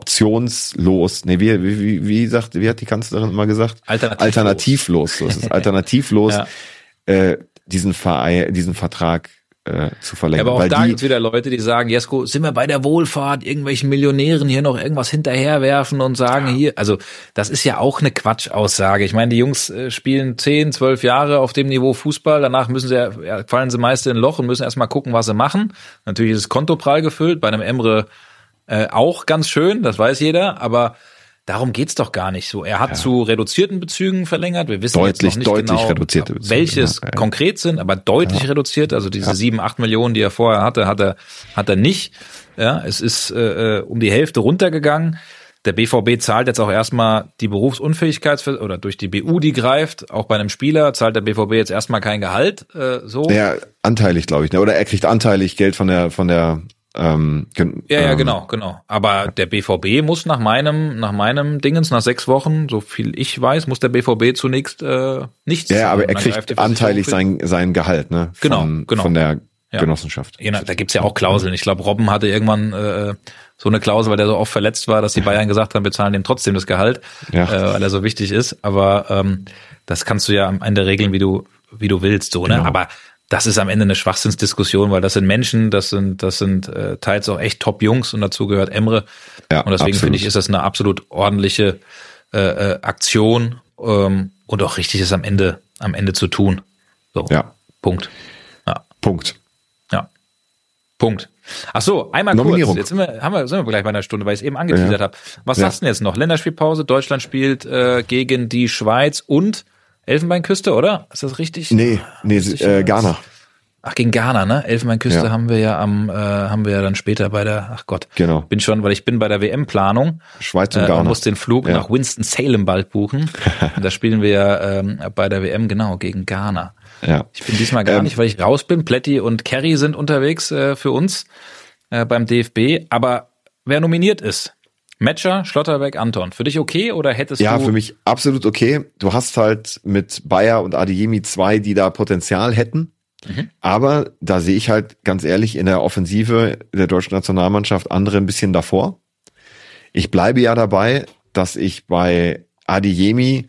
optionslos. Nee, wie, wie, wie, wie sagt, wie hat die Kanzlerin immer gesagt? Alternativlos. Alternativlos. So ist es. Alternativlos, ja. äh, diesen Verein, diesen Vertrag äh, zu verlängern. Ja, aber auch Weil da die, gibt's wieder Leute, die sagen, Jesko, sind wir bei der Wohlfahrt, irgendwelchen Millionären hier noch irgendwas hinterherwerfen und sagen ja. hier, also das ist ja auch eine Quatschaussage. Ich meine, die Jungs äh, spielen zehn, zwölf Jahre auf dem Niveau Fußball, danach müssen sie ja, fallen sie meist in ein Loch und müssen erstmal gucken, was sie machen. Natürlich ist das Konto prall gefüllt, bei einem Emre äh, auch ganz schön, das weiß jeder, aber darum geht's doch gar nicht so. Er hat ja. zu reduzierten Bezügen verlängert. Wir wissen deutlich, jetzt noch nicht deutlich genau, reduzierte Bezüge, welches ja, ja. konkret sind, aber deutlich ja. reduziert. Also diese ja. sieben, acht Millionen, die er vorher hatte, hat er, hat er nicht. Ja, es ist äh, um die Hälfte runtergegangen. Der B V B zahlt jetzt auch erstmal die Berufsunfähigkeits- oder durch die B U, die greift, auch bei einem Spieler zahlt der B V B jetzt erstmal kein Gehalt, äh, so. Ja, anteilig, glaube ich, ne? Oder er kriegt anteilig Geld von der, von der, ähm, gen- Ja, ja, ähm, genau, genau. Aber der B V B muss nach meinem, nach meinem Dingens, nach sechs Wochen, so viel ich weiß, muss der B V B zunächst äh, nichts Ja, zahlen. aber er Dann greift kriegt die Versicherung anteilig für- sein, sein Gehalt, ne? Von, Genau, genau. Von der Ja. Genossenschaft. Ja, da gibt's ja auch Klauseln. Ich glaube, Robben hatte irgendwann äh, so eine Klausel, weil der so oft verletzt war, dass die Bayern gesagt haben, wir zahlen dem trotzdem das Gehalt, Ja. äh, weil er so wichtig ist. Aber ähm, das kannst du ja am Ende regeln, wie du wie du willst, so, ne? Genau. Aber das ist am Ende eine Schwachsinnsdiskussion, weil das sind Menschen, das sind das sind äh, teils auch echt Top-Jungs und dazu gehört Emre. Ja, und deswegen absolut. finde ich, ist das eine absolut ordentliche äh, äh, Aktion ähm, und auch richtig, ist am Ende am Ende zu tun. So, Ja. Punkt. Ja. Punkt. Ja. Punkt. Ach so, einmal Nominierung. kurz. Jetzt sind wir, haben wir, sind wir gleich bei einer Stunde, weil ich es eben angeteasert Ja. habe. Was Ja. sagst du denn jetzt noch? Länderspielpause, Deutschland spielt äh, gegen die Schweiz und Elfenbeinküste, oder? Ist das richtig? Nee, nee, Sicher? äh, Ghana. Ach, gegen Ghana, ne? Elfenbeinküste Ja. haben wir ja am, äh, haben wir ja dann später bei der, ach Gott. Genau. Bin schon, weil ich bin bei der W M-Planung. Schweiz und Äh, Ghana. und muss den Flug Ja. nach Winston-Salem bald buchen. Und da spielen wir ja ähm, bei der W M, genau, gegen Ghana. Ja. Ich bin diesmal gar Ähm, nicht, weil ich raus bin. Plätti und Kerry sind unterwegs äh, für uns äh, beim D F B. Aber wer nominiert ist, Metscher, Schlotterbeck, Anton. Für dich okay oder hättest Ja, du... für mich absolut okay. Du hast halt mit Bayer und Adeyemi zwei, die da Potenzial hätten. Mhm. Aber da sehe ich halt ganz ehrlich in der Offensive der deutschen Nationalmannschaft andere ein bisschen davor. Ich bleibe ja dabei, dass ich bei Adeyemi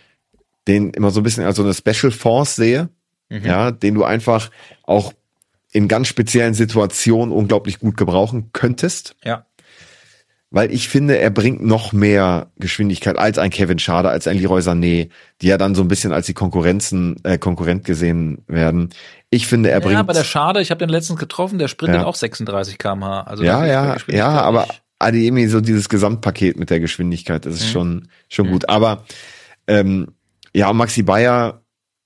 den immer so ein bisschen als so eine Special Force sehe, Mhm. ja, den du einfach auch in ganz speziellen Situationen unglaublich gut gebrauchen könntest. Ja. Weil ich finde, er bringt noch mehr Geschwindigkeit als ein Kevin Schade, als ein Leroy Sané, die ja dann so ein bisschen als die Konkurrenzen, äh, Konkurrent gesehen werden. Ich finde, er Ja, bringt. aber der Schade, ich habe den letztens getroffen, der sprintet Ja. auch sechsunddreißig Kilometer pro Stunde. Also ja, da ist bei ja, Geschwindigkeit ja, aber nicht- Adeyemi, so dieses Gesamtpaket mit der Geschwindigkeit, das ist Mhm. schon, schon Mhm. gut. Aber, ähm, ja, Maxi Bayer,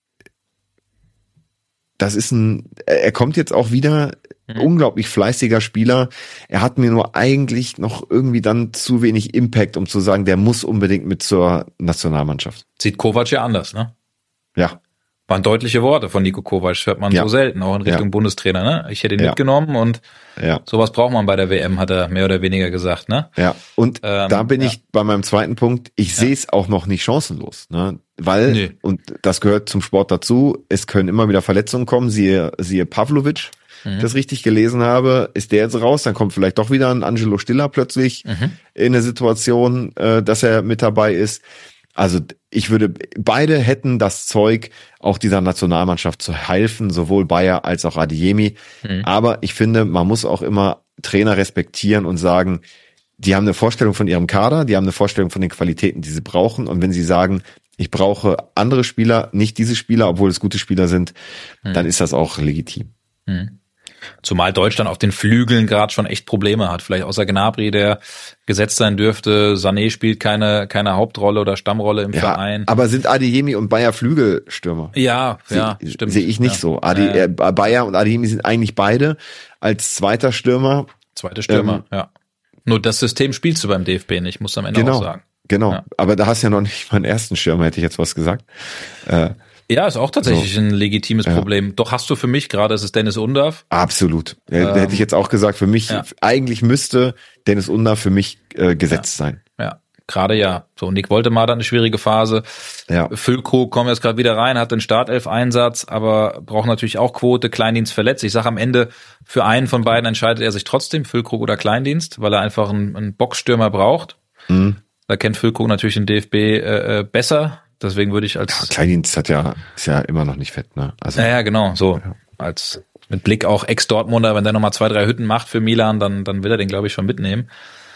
das ist ein, er kommt jetzt auch wieder, Mhm. unglaublich fleißiger Spieler. Er hat mir nur eigentlich noch irgendwie dann zu wenig Impact, um zu sagen, der muss unbedingt mit zur Nationalmannschaft. Sieht Kovac ja anders, ne? Ja, Waren deutliche Worte von Nico Kovac, hört man Ja. so selten, auch in Richtung Ja. Bundestrainer, ne? Ich hätte ihn Ja. mitgenommen und ja, sowas braucht man bei der W M, hat er mehr oder weniger gesagt, ne? ja. Und Ähm, da bin ja. ich bei meinem zweiten Punkt. Ich sehe es auch noch nicht chancenlos, ne? Weil, Nee. und das gehört zum Sport dazu, es können immer wieder Verletzungen kommen, siehe, siehe Pavlovic, Mhm. das richtig gelesen habe, ist der jetzt raus, dann kommt vielleicht doch wieder ein Angelo Stiller plötzlich Mhm. in eine Situation, äh, dass er mit dabei ist. Also ich würde, beide hätten das Zeug, auch dieser Nationalmannschaft zu helfen, sowohl Bayer als auch Adeyemi. Mhm. Aber ich finde, man muss auch immer Trainer respektieren und sagen, die haben eine Vorstellung von ihrem Kader, die haben eine Vorstellung von den Qualitäten, die sie brauchen. Und wenn sie sagen, ich brauche andere Spieler, nicht diese Spieler, obwohl es gute Spieler sind, Mhm. dann ist das auch legitim. Mhm. Zumal Deutschland auf den Flügeln gerade schon echt Probleme hat. Vielleicht außer Gnabry, der gesetzt sein dürfte. Sané spielt keine keine Hauptrolle oder Stammrolle im Ja, Verein. aber sind Adeyemi und Bayer Flügelstürmer? Ja, ja, Sehe stimmt. seh ich nicht ja. so. Adi, Ja, ja. äh, Bayer und Adeyemi sind eigentlich beide als zweiter Stürmer. Zweite Stürmer, ähm, ja. Nur das System spielst du beim D F B nicht, muss am Ende Genau, auch sagen. genau. Ja. Aber da hast du ja noch nicht mal einen ersten Stürmer, hätte ich jetzt was gesagt. Äh, Ja, ist auch tatsächlich So. ein legitimes Ja. Problem. Doch hast du für mich gerade, es ist Dennis Undav. absolut. Äh, Ähm, hätte ich jetzt auch gesagt, für mich, ja. eigentlich müsste Dennis Undav für mich äh, gesetzt sein. Ja, gerade ja. So, Nick Woltemade hat eine schwierige Phase. Ja. Füllkrug kommt jetzt gerade wieder rein, hat den Startelf-Einsatz, aber braucht natürlich auch Quote, Kleindienst verletzt. Ich sage am Ende, für einen von beiden entscheidet er sich trotzdem, Füllkrug oder Kleindienst, weil er einfach einen, einen Boxstürmer braucht. Mhm. Da kennt Füllkrug natürlich den D F B äh, äh, besser. Deswegen würde ich als Ja, Kleindienst hat ja, ist ja immer noch nicht fett, ne? Also, Ja, ja, genau, so. Als mit Blick auch Ex-Dortmunder, wenn der nochmal zwei, drei Hütten macht für Milan, dann, dann will er den, glaube ich, schon mitnehmen.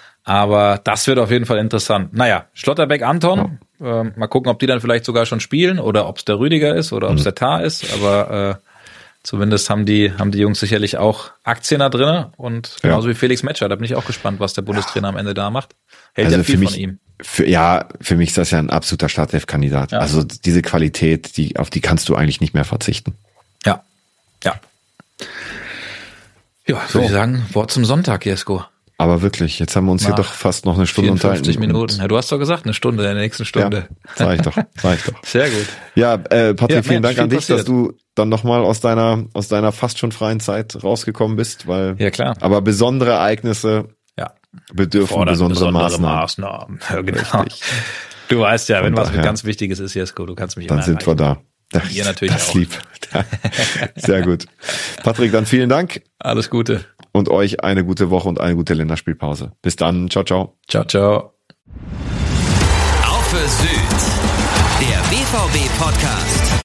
Aber das wird auf jeden Fall interessant. Naja, Schlotterbeck, Anton, ja. ähm, mal gucken, ob die dann vielleicht sogar schon spielen oder ob es der Rüdiger ist oder ob es Mhm. der Tar ist. Aber äh, zumindest haben die haben die Jungs sicherlich auch Aktien da drin und Ja. genauso wie Felix Metscher. Da bin ich auch gespannt, was der Bundestrainer am Ende da macht. Hält also ja für viel mich, von ihm. Für, ja, für mich ist das ja ein absoluter Startelf-Kandidat. Ja. Also diese Qualität, die, auf die kannst du eigentlich nicht mehr verzichten. Ja, ja. Ja, So. würde ich sagen, Wort zum Sonntag, Jesko. Aber wirklich, jetzt haben wir uns Nach hier doch fast noch eine Stunde unterhalten. vierundfünfzig Minuten. Ja, du hast doch gesagt, eine Stunde in der nächsten Stunde. Ja, sag ich doch, sag ich doch. Sehr gut. Ja, äh, Patrick, Ja, vielen Mensch, Dank an viel dich, dass passiert. du dann nochmal aus deiner, aus deiner fast schon freien Zeit rausgekommen bist, weil, Ja, klar. aber besondere Ereignisse Ja. bedürfen Fordern besondere, besondere Maßnahmen. Maßnahmen. Ja, genau. Du weißt ja, Von wenn was daher. ganz Wichtiges ist, Jesko, du kannst mich Dann immer sind wir erreichen. da. Ihr natürlich das auch. lieb. Sehr gut. Patrick, dann vielen Dank Alles Gute. und euch eine gute Woche und eine gute Länderspielpause. Bis dann. Ciao, ciao. Ciao, ciao. Auf für Süd, der B V B-Podcast.